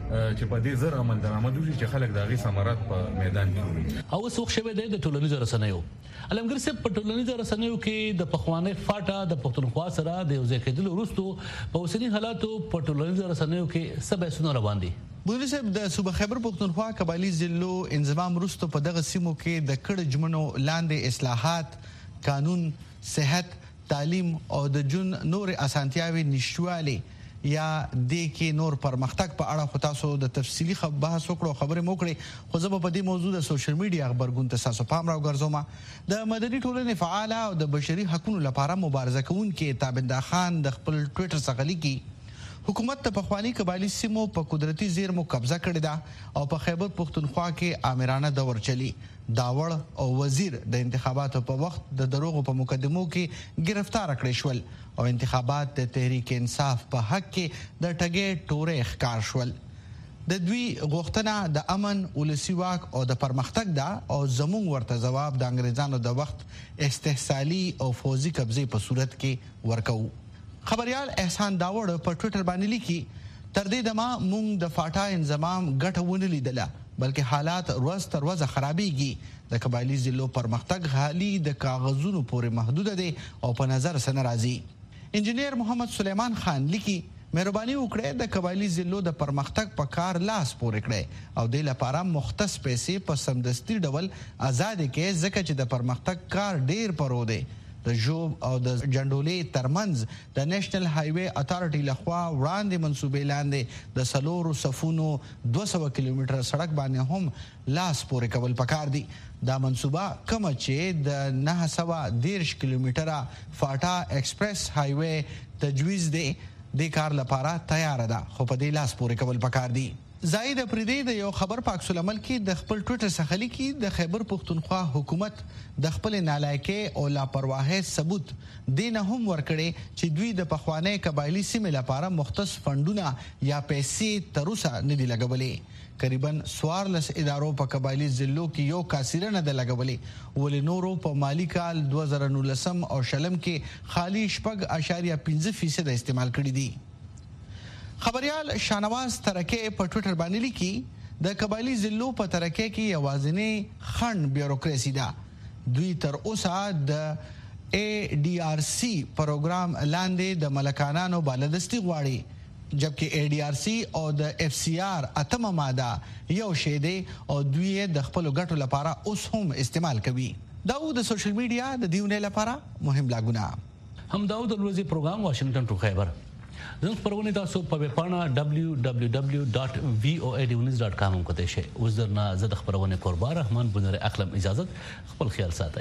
Speaker 13: چې په دې زر عمل درآمد وشي چې خلک دغه ثمرات په میدان کې
Speaker 19: او څوک شوه د ټولنیزو رسنیو. علمګر صاحب په ټولنیزو رسنیو کې د پخوانی فاټا د پښتونخوا سره د یو ځای کېدلو وروسته په اوسنی حالاتو په ټولنیزو رسنیو کې سبا سونه روان دي.
Speaker 22: بولی صاحب د صوبه خیبر پښتونخوا قبایلی ضلعو انضمام وروسته په دغه سیمو کې د کډ جمنو لاندې اصلاحات، قانون، صحت، تعلیم او د جون نور اسانتیاوي نشواله یا د کې نور پرمختګ په اړه خو تاسو د تفصیلی بحث وکړو، خبرې مو کړې، خو زه په دې موضوع د سوشل میډیا خبرګون ته تاسو پام راوګرځوم. د مدني ټولنې فعال او د بشري حقوقو لپاره مبارزه کوونکې تابنده خان د خپل ټوئیټر څخه لیکي حکومت ته پخوانی قبایلی سیمو په قدرتي زیرمو قبضه کړې ده او په خیبر پښتونخوا کې آمرانه دور چلی. داوړ او وزیر د انتخاباتو په وخت د دروغو په مقدمو کې گرفتار کړی شول او انتخابات د تحریک انصاف په حق کې د ټګې ټورې ښکار شول. د دوی غوښتنه د امن، ولسی واک او د پرمختګ ده او زموږ ورته جواب د انګریزانو د وخت استحصالي او فوزي قبضې په صورت کې ورکو. خبريال احسان داوړ په ټوئیټر باندې لیکي تر دې دمه مونږ د فاټا انضمام ګټه ونه لیدله، بلکې حالات روز تر روزه خرابېږي. د قبایلی ضلعو پرمختګ حالي د کاغذونو پورې محدود دی او په نظر سره راځي. انجنیر محمد سلیمان خان لیکي مهرباني وکړئ د قبایلی ضلعو د پرمختګ په کار لاس پورې کړئ او د لپاره مختص پیسې په سمدستي ډول آزاد کې ځکه چې د پرمختګ کار ډیر پرو دی د جوب او د جندولې ترمنځ د نېشنل های وی اتارټي لخوا وړاندې منسوبې لاندې د سلورو صفونو 200 کیلومتر سړک باندې هم لاس پورې کول پکار دي. دا منسوبه کوم چې د 910 کیلومتره فاټا ایکسپریس های وی تجویز دی د کار لپاره تیار ده خو په دې لاس پورې کول پکار دي. زاید پردی د یو خبر په عکس العمل کې د خپل ټویټر څخه لیکي د خیبر پختونخوا حکومت د خپل نالایکۍ او لاپرواهۍ ثبوت دینه هم ورکړي چې دوی د پخوانی قبایلی سیمې لپاره مختص فندونه یا پیسې تر اوسه نه دي لګولې. تقریبا 14 ادارو په قبایلی ضلعو کې یو کاسره نه ده لګولې ولې نورو په مالی کال 2019 او شلم کې خالي 0.5% استعمال کړي دي. خبريال شانواز ترکه په ټویټر باندې لیکي د قبایلی ضلعو په ترکه کې یوازینی خند بیوروکراسي ده. دوی تر اوسه د ADRC پروګرام لاندې د ملکانانو بالادستی غواړي جبکې ADRC او د FCR اتمه ماده یو شی دی او دوی د خپل ګټو لپاره اوس هم استعمال کوي. داود د سوشل میډیا د دیونه لپاره مهم لاګونه
Speaker 19: هم داود د ورځې پروګرام واشنگټن ټو خیبر زموږ خبرونه تاسو په ویب پاڼه www.voanews.com کوته شي. اوس درنه زه د خبرونه قربان رحمان بنره اخلم اجازه خپل خیال ساتئ.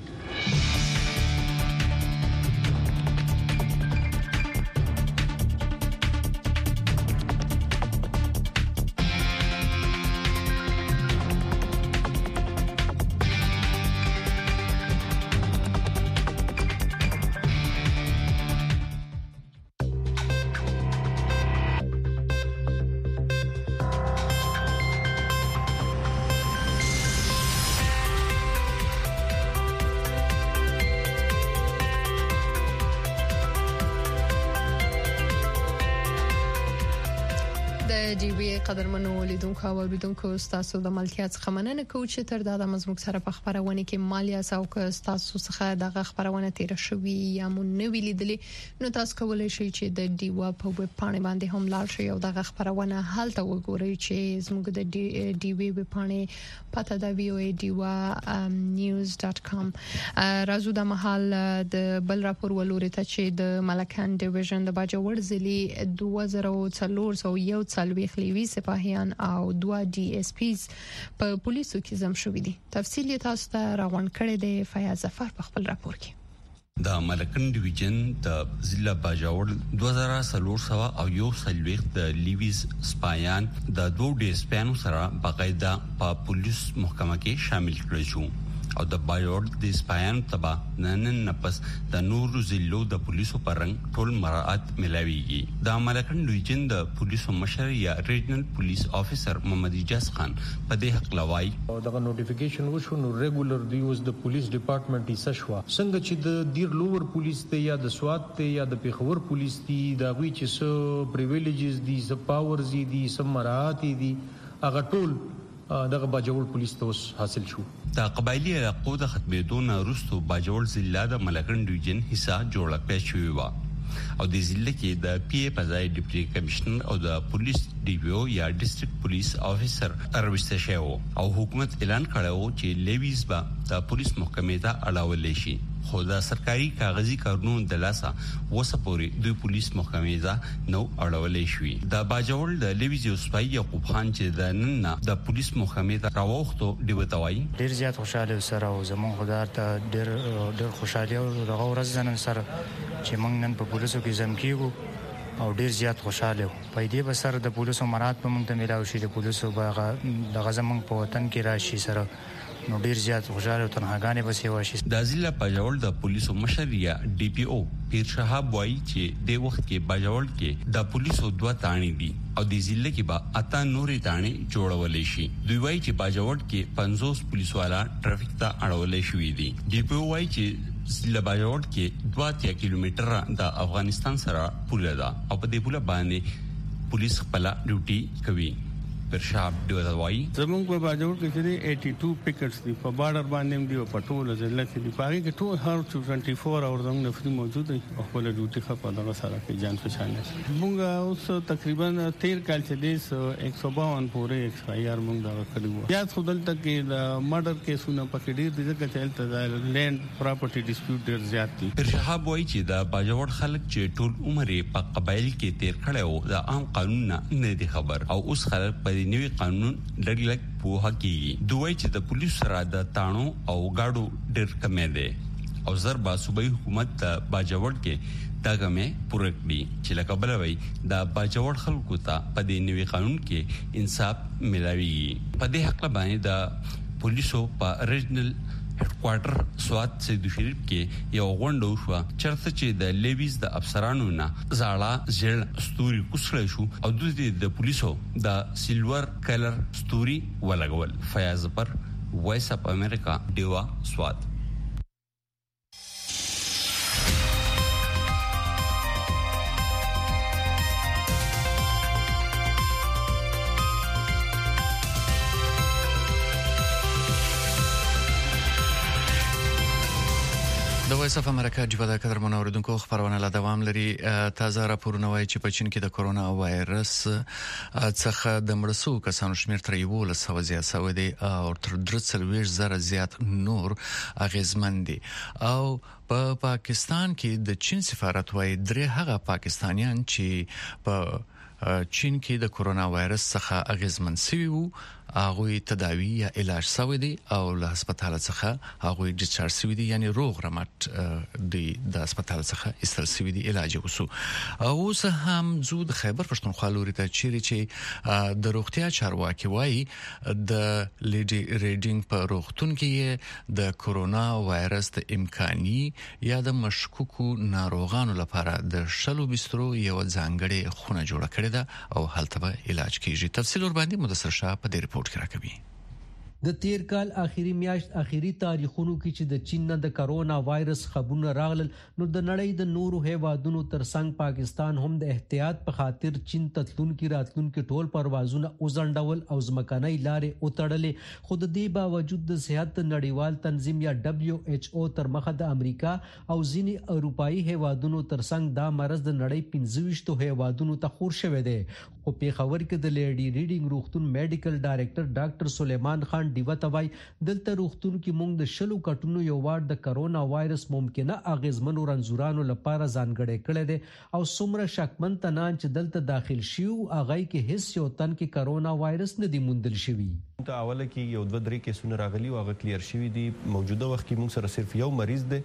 Speaker 1: قدرمنو لیدونکو او اوریدونکو تاسو د ملکیت څخه مننه کوم چې تر دا د مزموږ سره په خبرونه کې مالیا او تاسو څخه دغه خبرونه تیر شوي یا مون نه ویلیدلې نو تاسو کولای شئ چې د ډیوا په ویب پاڼه باندې هم لاړ شئ او دغه خبرونه هلته وګورئ چې زموږ د ډیوی ویب پاڼه پته د voanews.com راځو د محل د بل راپور ولوري ته چې د ملکان ډیویژن د باجوړ ضلع 2441 خلیوي سپاهیان او 2 DSPs په پولیسو کې زم شوې دي. تفصیل تاسو ته راغون کړی دی فیاض ظفر په خپل راپور کې.
Speaker 5: د ملکن ډیویژن د ضلع باجوړ 2441 د لیویز سپاهیان د 2 DSPانو سره باقاعده په پولیس محکمه کې شامل کړل شو او د باجوړ د سپاهیان تبع نن نفس د نور ضلعو د پولیسو پرنګ ټول مراعات ملاويږي. د ملکن ډیویژن د پولیسو مشر یا ریجنل پولیس افیسر محمد اجاز خان په دې حق لوای
Speaker 6: او دغه نوټیفیکیشن وشو نو ریګولر دی اوس د پولیس ډپارټمنټ یې سشوا څنګه چې د دیر لوور پولیس ته یا د سواد ته یا د پیښور پولیس دی دا وی چې سو پریویلیجز دي ز پاورز دي سم مراعات دي هغه ټول دغه باجوړ پولیس ته حاصل شو.
Speaker 5: د قبایلی علاقو د ختمېدو نه وروسته باجوړ ضلع د ملکن ډیویژن حصہ جوړه کړې شوې و او د ضلع کې د پی ای پزای ډیپټي کمشنر او د پولیس ډیویو یا ډیسټریکټ پولیس افیسر اروسته شو او حکومت اعلان کړو چې لیویز با د پولیس محکمې ته اړول شي خو دا سرکاري کاغذي کارونو د لاسه وسپوري دوی پولیس محکمې ته نو اړول شي. د باجوړ د لیویز یوسپای یعقوب خان چې د نن د پولیس محکمې ته راوخته دی وتاوي
Speaker 23: ډیر زیات خوشاله سره او زموږ خدای ته ډیر خوشاله او دغه ورځ نن سره چې موږ نن په پولیسو کې زم کیږو او ډیر زیات خوشاله په دې بسر د پولیسو مراد په موږ ته ملاوي شي د پولیسو باغ د غزمن په وطن کې راشي سره نو ډیر زیات خوشاله او تنهاګانې به سیوا شي.
Speaker 5: د ضلع باجوړ د پولیسو مشر یا DPO پیر شهاب وایي چې د وخت کې باجوړ کې د پولیسو 2 تانی دي او د ضلع کې به اته نورې تانی جوړولې شي. دوی وایي چې باجوړ کې 50 پولیس والا ټرافیک ته اړولې شوې دي. DPO وایي چې ضلع باجوړ کې 2 کیلومتر د افغانستان سره پوله ده او په دې پوله باندې پولیس خپل ډیوټي کوي. پرشاب دوی
Speaker 7: زمونږ په باجوړ کې چې 82 پکټس دي په بارډر باندې دی او په ټول ضلع کې دی پاره کې ټول هر 24 اور زمونږ فری موجود دی خپل ډیوټي خپل دغه سره کې جان پہچانه مونږ اوس تقریبا 13 کال چې دی 152 پورې ایکسپایر مونږ دا کړو یا خپل تک کې د مرډر کیسونه پکې ډیر دي چې چلته د لینډ پراپرټي ډیسپیوټ ډیر زیات دي
Speaker 5: پرشاب وایي چې د باجوړ خلک چې ټول عمر په قبایل کې تیر کړو د عام قانون نه دي خبر او اوس خلک په نوي قانون لګلګ په هکي دوی چې د پولیس سره د تانو او گاډو ډېر کمې ده او ضربه صوبایي حکومت د باجوړ کې داګه پوره کړی چې لکه بل وای د باجوړ خلکو ته په دې نوي قانون کې انصاف ملوي په دې حق باندې د پولیسو په ریجنل هډکوارټر سوات سید شریف کې یو غونډه وشوه چرته چې د لیویز د افسرانو نه زاړه زړ ستوري کوسړې شو او د پولیسو د سیلور کلر ستوري ولګول فیاض پر وایس اپ امریکا دیوا سوات
Speaker 2: د وایس اف امریکا جوړه کډر منوردونکو خبرونه لا دوام لري تازه راپورونه وايي چې په چین کې د کورونا وایرس څخه د مړسو کسانو شمېر تر 1100 زیات شوی دی او تر 330,000 زیات نور اغیزمن دي او په پاکستان کې د چین سفارت وايي درې هغه پاکستانیان چې په چین کې د کورونا وایرس څخه اغیزمن شوي وو هغه تداوی یا علاج شوی دی او له هسپتال څخه هغه ډیسچارج شوی دی یعنی روغ رمټ د هسپتال څخه استل شوی دی علاج وسو او اوس هم زود خیبر پښتونخوا لوري ته چیرې چې د روغتیا چارواکي وایي د لیډي ریډینګ په روغتون کې د کورونا وایرس د امکاني یا د مشکوکو ناروغانو لپاره د شلو بسترو یو ځانګړې خونه جوړه کړې ده او هلته به علاج کیږي تفصیل ور باندې مدثر شاه په دې رپورت کې راکوي
Speaker 9: د تیر کال اخیری میاشت اخیری تاریخونو کې چې د چین نه د کرونا وایرس خبرونه راغلل نو د نړۍ د نورو هیوادونو ترڅنګ پاکستان هم د احتیاط په خاطر چین تتلون کې راتلون کې ټول پروازونه وزندول او ځمکنۍ لارې وتړلې خود دې باوجود د صحت نړیوال تنظیم یا WHO تر مخه د امریکا او ځینې اروپאי هیوادونو ترڅنګ دا مرض د نړۍ 25 هیوادونو ته خور شوی دی او په خبر کې د لیډي ریډینګ روغتون میډیکل ډایریکټر ډاکټر سلیمان خان دیوه توای دلته روغتون کې مونږ د شلو کټونو یو وارد د کرونا وایرس ممکنه اغیزمنو رنځورانو لپاره ځانګړی کړی دی او څومره شکمن تنان چې دلته داخل شیو اغای کې هیڅ یو تن کې کرونا وایرس نه دی موندل شوی
Speaker 10: ته اوله کې یو 2-3 کیسونه راغلي او هغه کلیر شوی دي موجوده وخت کې مونږ سره صرف یو مریض دی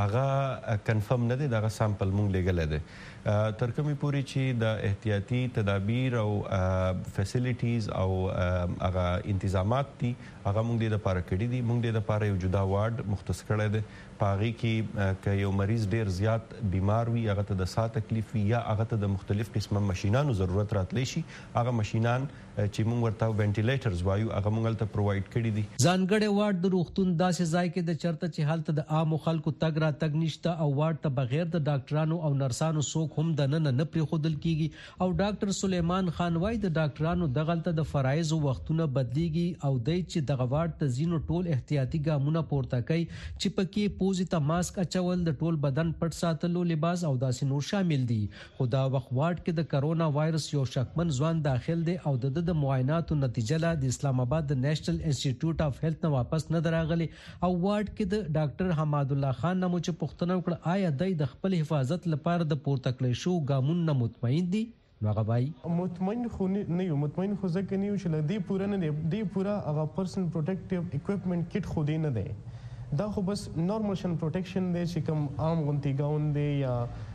Speaker 10: هغه کنفرم نه دی دا سامپل مونږ لګل دی تر کومه پوري چې د احتیاطي تدابیر او فیسیلیټیز او هغه تنظیمات دي هغه مونږ د لپاره کړی دي مونږ د لپاره یو جدا وارد مختص کړی دی پاغي کې ک یو مریض ډیر زیات بیمار وي هغه ته د ساه تکلیف یا هغه ته د مختلف قسمه ماشينانو ضرورت راتلی شي هغه ماشينان چې مونږ ورته وینټیلیټرز وایو هغه مونږ ته پرووايډ کړی دي
Speaker 9: ځانګړی وارد د روغتون داسې ځای کې د چرته چې حالت د عام خلکو تګ را تګ نشته او وارد ته بغیر د ډاکټرانو او نرسانو څوک هم د نن نه پریخودل کیږي او ډاکټر سلیمان خان وای د ډاکټرانو دغلطه د فرایض وختونه بدلیږي او دای چې دغه وارد ته زینو ټول احتیاطي ګامونه پورته کوي چې پکې پوزي ته ماسک اچول د ټول بدن پټ ساتلو لباس او داسې نور شامل دي خدا وخت وارد کې د کرونا وایرس یو شکمن ځوان داخل دی او د معایناتو نتیجه لا د اسلام آباد د نېشنل انسټیټیوټ اف هیلث نه واپس نه دراغلي او وارد کې د ډاکټر حماد الله خان نمو چې پښتنه وکړه آیا د خپل حفاظت لپاره د پورته کړې شو ګامون نه مطمئن دي نوغبای
Speaker 24: مطمئن خو نه یو مطمئن خو ځکه نه یو چې لدی پوره نه دی پوره هغه پرسنل پروټیکټیو اکوپمنٹ کټ خو دی نه دی دا خو بس نورمال شن پروټیکشن دی چې کوم عام غونتی گاون دی یا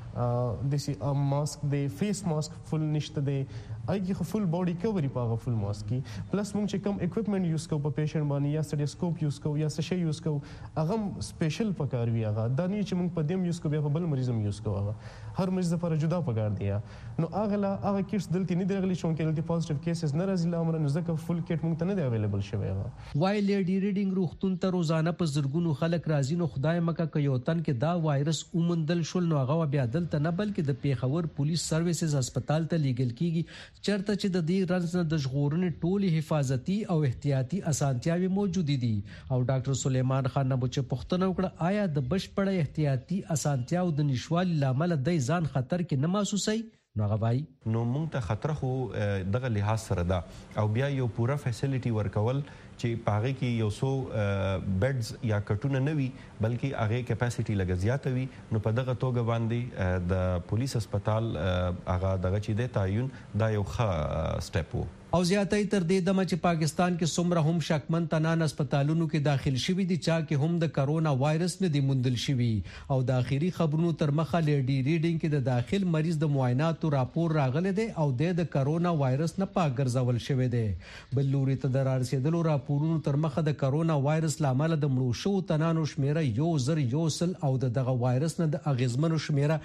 Speaker 24: دسی ماسک دی فیس ماسک فل نشته دی اګه خو فل باډي کوري پاغه فل ماسک کی پلس موږ چې کوم اکوپمنٹ یوز کوو په پیشنټ باندې یا سټیسکوپ یوز کوو یا څه یوز کوو هغه سپیشل پکار وی هغه د نه چې موږ په دیم یوز کوو په بل مریضم یوز کوو هغه هر مریض لپاره جدا پکار دی نو هغه کیټس دلته نه درغلي شون کې دلته پوزټیو کیسز نه راځي لامر نو ځکه فل کیټ موږ ته نه دی اویلیبل شوی هغه
Speaker 9: وای لیډي ریډینګ روغتون ته روزانه په زرګونو خلک راځي نو خدای مکه ک یو تن کې دا وایرس اومندل شول نو هغه بیا دلته نه بلکې د پیښور پولیس سرویسز هسپتال ته لیږل کیږي چرته چې د دې رنځ نه د ژغورنې ټولي حفاظتي او احتیاطي اسانتیاوي موجود دي او ډاکټر سلیمان خان نبوچ پښتنه وکړه آیا د بشپړ احتیاطي اسانتیاو د نشوالي لامل د ځان خطر کې نه محسوسي نو
Speaker 10: موږ ته خطر خو دغه لحاظ سره ده او بیا یو پوره فیسیلیټي ورکول چې پاغه کې یو سو بیډز یا کټونه نه وي بلکې هغه کیپاسټي لږ زیاته وي نو په دغه توګه باندې د پولیس هسپتال هغه دغه چې د تعین دا یو ښه سټپ وو
Speaker 9: او زیاتې تر دې دمه چې پاکستان کې څومره هم شکمن تنان هسپتالونو کې داخل شوي دي چا کې هم د کرونا وایرس نه دی موندل شوی او د اخیری خبرونو تر مخه لیډي ریډینګ کې د داخل مریض د معایناتو راپور راغلی دی او د کرونا وایرس نه پاک ګرځول شوی دی بل لوري ته د رسیدلو راپورونو تر مخه د کرونا وایرس لامل د مړو شو تنانو شمیره 1,000 او دغه وایرس نه د اغیزمنو شمیره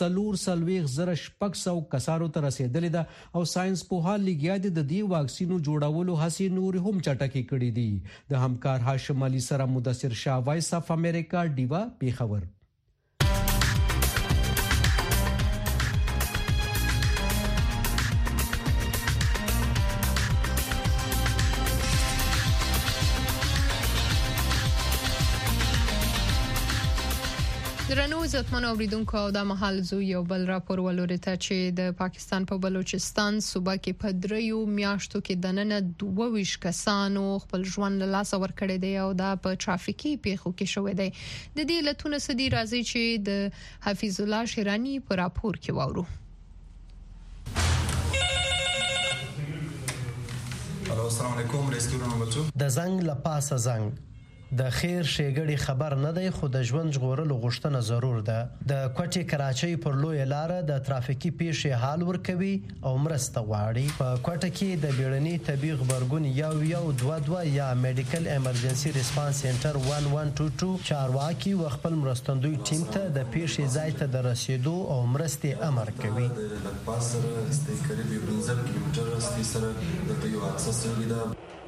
Speaker 9: 4,600 کسانو ته رسیدلې ده او ساينس په حال لګیا دي د واکسینو جوړولو هڅې نور هم چټکې کړې دي د همکار هاشم علي سره مدثر شاه وایس اف امریکا ډیوا پیښور
Speaker 1: درنو عزتمن اوریدونکو او د محل زو یو بل راپور ولورته چې د پاکستان په بلوچستان صوبه کې په دریو میاشتو کې د نن 22 کسانو خپل ژوند له لاسه ورکړی دی او دا په ترافیکي پیښو کې شوې دی د دې لتون سدي راځي چې د حفیظ الله شیرانی په راپور کې وورو
Speaker 8: السلام علیکم رستوران بچو
Speaker 11: د زنګ لپاسه زنګ د خیر شېګړی خبر نه دی خو د ژوند ژغورلو غوښتنه ضرور ده د کوټې کراچۍ پر لوی لار د ترافیکي پیښې حال ورکوي او مرسته غواړي په کوټه کې د بیړني طبي خبرګون 122 یا میډیکل ایمرجنسي ریسپانس سنټر 1122 چارواکي و خپل مرستندوی ټیم ته د پیښې ځای ته د رسیدو او مرستې امر کوي
Speaker 8: د پاسره د قریب 15 کیلومتر راستی سره د یو اکسس لیدا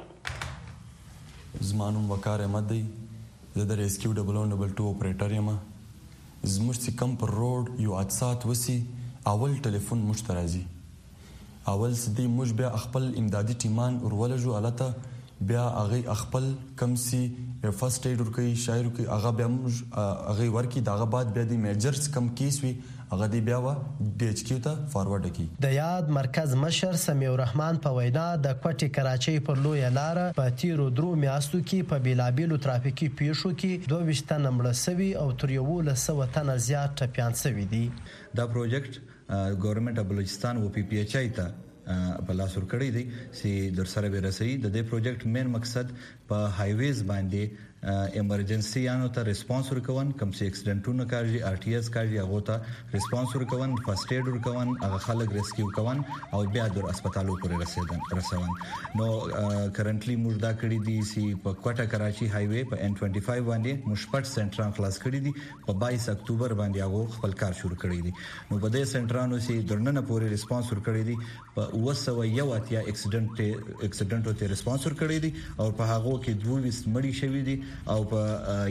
Speaker 12: زمانون وقار احمد دی زه د ریسکیو 002 اپریټر یم زموږ چې کم پر روډ یو حادثات وسی اول ټلیفون موږ ته راځي اول سدي موږ بیا خپل امدادي ټیمان ورولجو الته بیا هغه خپل کم سي فرست ایډ ورکوي شاعر کوي هغه بیا موږ هغه ورکی دغه بعد بیا د میجرز کم کیس وي هغه دی بیا ډي ایچ کیو ته فارورډ کی
Speaker 11: د یاد مرکز مشر سمیع الرحمن په وینا د کوټې کراچۍ پر لوی لار په تیرو درو میاشتو کې په بیلابیلو ترافیکي پیښو کې 22 تن مړه شوي او تر 100 تن زیات ټپيان شوي دي
Speaker 8: دا پروجیکټ ګورنمنت بلوچستان او پی پی ایچ آی ته په لاس ور کړی دی چې در سره به رسېږي د دې پروجیکټ مین مقصد په هایویز باندې ایمرجنسي یانو ته ریسپانس ورکون کوم چې اکسیډنټونه کاږي ار ټي اس کاږي هغه ته ریسپانس ورکون فرست ایډ ورکون هغه خلک ریسکیو کوون او بیا د هسپتالو پورې رسون نو کرنټلی موږ دا کړی دي چې په کوټه کراچي هایوی په N25 باندې مشپټ سنټران خلاص کړی دي په 22 اکتوبر باندې هغه خپل کار شروع کړی دي نو په دې سنټرانو چې درننه پورې ریسپانس ورکړی دي په 201 اکسیډنټو ته ریسپانس ورکړی دي او په هغه کې 22 مړي شوي دي او په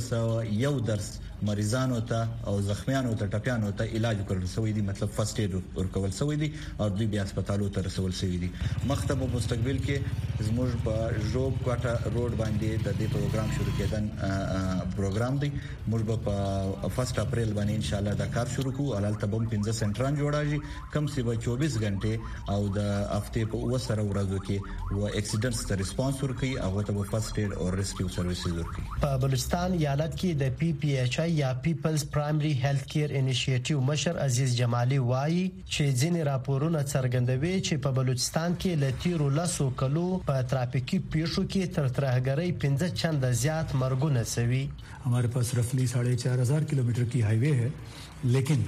Speaker 8: یو درس مریضانو ته او زخمیانو ته ټپيانو ته علاج ورکول شوی دی مطلب فرست ایډ ورکول شوی دی او دوی بیا هسپتالو ته رسول شوی دي مخته په مستقبل کې زموږ په جوب کوټه روډ باندې د دې پروګرام شروع کېدن پروګرام دی موږ په 1 اپریل باندې ان شاء الله دا کار شروع کوو البته بم 15 سنټران جوړاږي کم سی به 24 غنټه او د هفته په وسره ورځو کې و اکسیډنټس ته ریسپانس ورکوي هغه ته فرست ایډ او ریسکیو سرویسز ورکوي
Speaker 11: په بلوچستان ایالت کې د پی پی ایچ آی یا پیپلز پرایمری هیلث کیر انیشیټیو مشر عزیز جمالی وایي چې ځینې راپورونه څرګندوي چې په بلوچستان کې لتیرو لاسو کلو په ترافیکي پیښو کې تر ترهګرۍ 15 چنده زیات مرګونه شوي
Speaker 15: हमारे पास रफली 4,500 किलोमीटर की हाईवे है लेकिन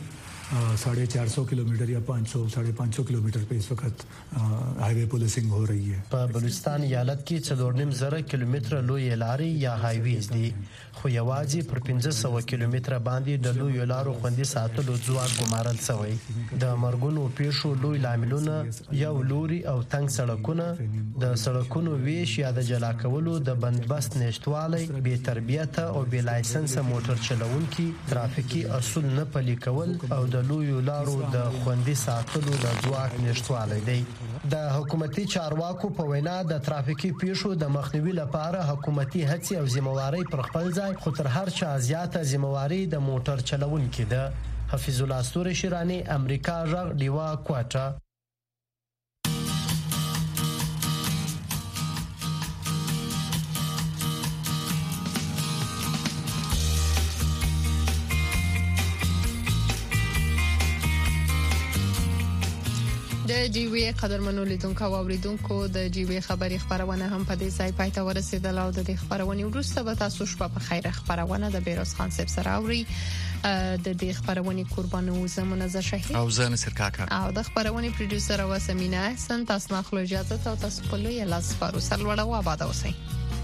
Speaker 15: 450 किलोमीटर या 500 किलोमीटर पे इस वक्त हाईवे पुलिसिंग हो रही है
Speaker 11: په بلوچستان ایالت کې 4,000 کیلومتره لوی لارې یا هایویز دي خو یوازې پر 1500 کیلومتره باندې د لوی لارو خوندي ساتلو ځواک ګمارل شوی د مرګونو پیښو لوی لاملونه یو لوري او تنګ سړکونه د سړکونو ویش یا د جلا کولو د بندبست نشټوالي بې تربیته او بې لایسنس موټر چلونکي ترافیکي اصول نه پلي کول او د د لویو لارو د خوندي ساتلو د ځواک نشټوالی دی. د حکومتي چارواکو په وینا د ترافیکي پیښو د مخنیوي لپاره حکومتي هڅې او ذمہواری پر خپل ځای، خو تر هر چا زیاته ذمہواری د موټر چلونکو ده. حفیظ الله ستوري شیرانی، امریکا غږ، ډیوا کوټه.
Speaker 1: د جیوی قدرمنو لیدونکو او اوریدونکو د جیوی خبری خبرونه هم په دې ځای پای ته ورسېدل او د دې خبرونه وروسته به تاسو شپه په خیر خبرونه د بیروز خان صاحب سره اوري. د دې خبرونه قربانو زمونه ز شهید
Speaker 2: او زنه سرکاکا
Speaker 1: او د خبرونه پروډوسر او سمینه احسن. تاسو نه خلک اجازه ته تاسو په لوی لاس پارو سره وړو آباد اوسئ.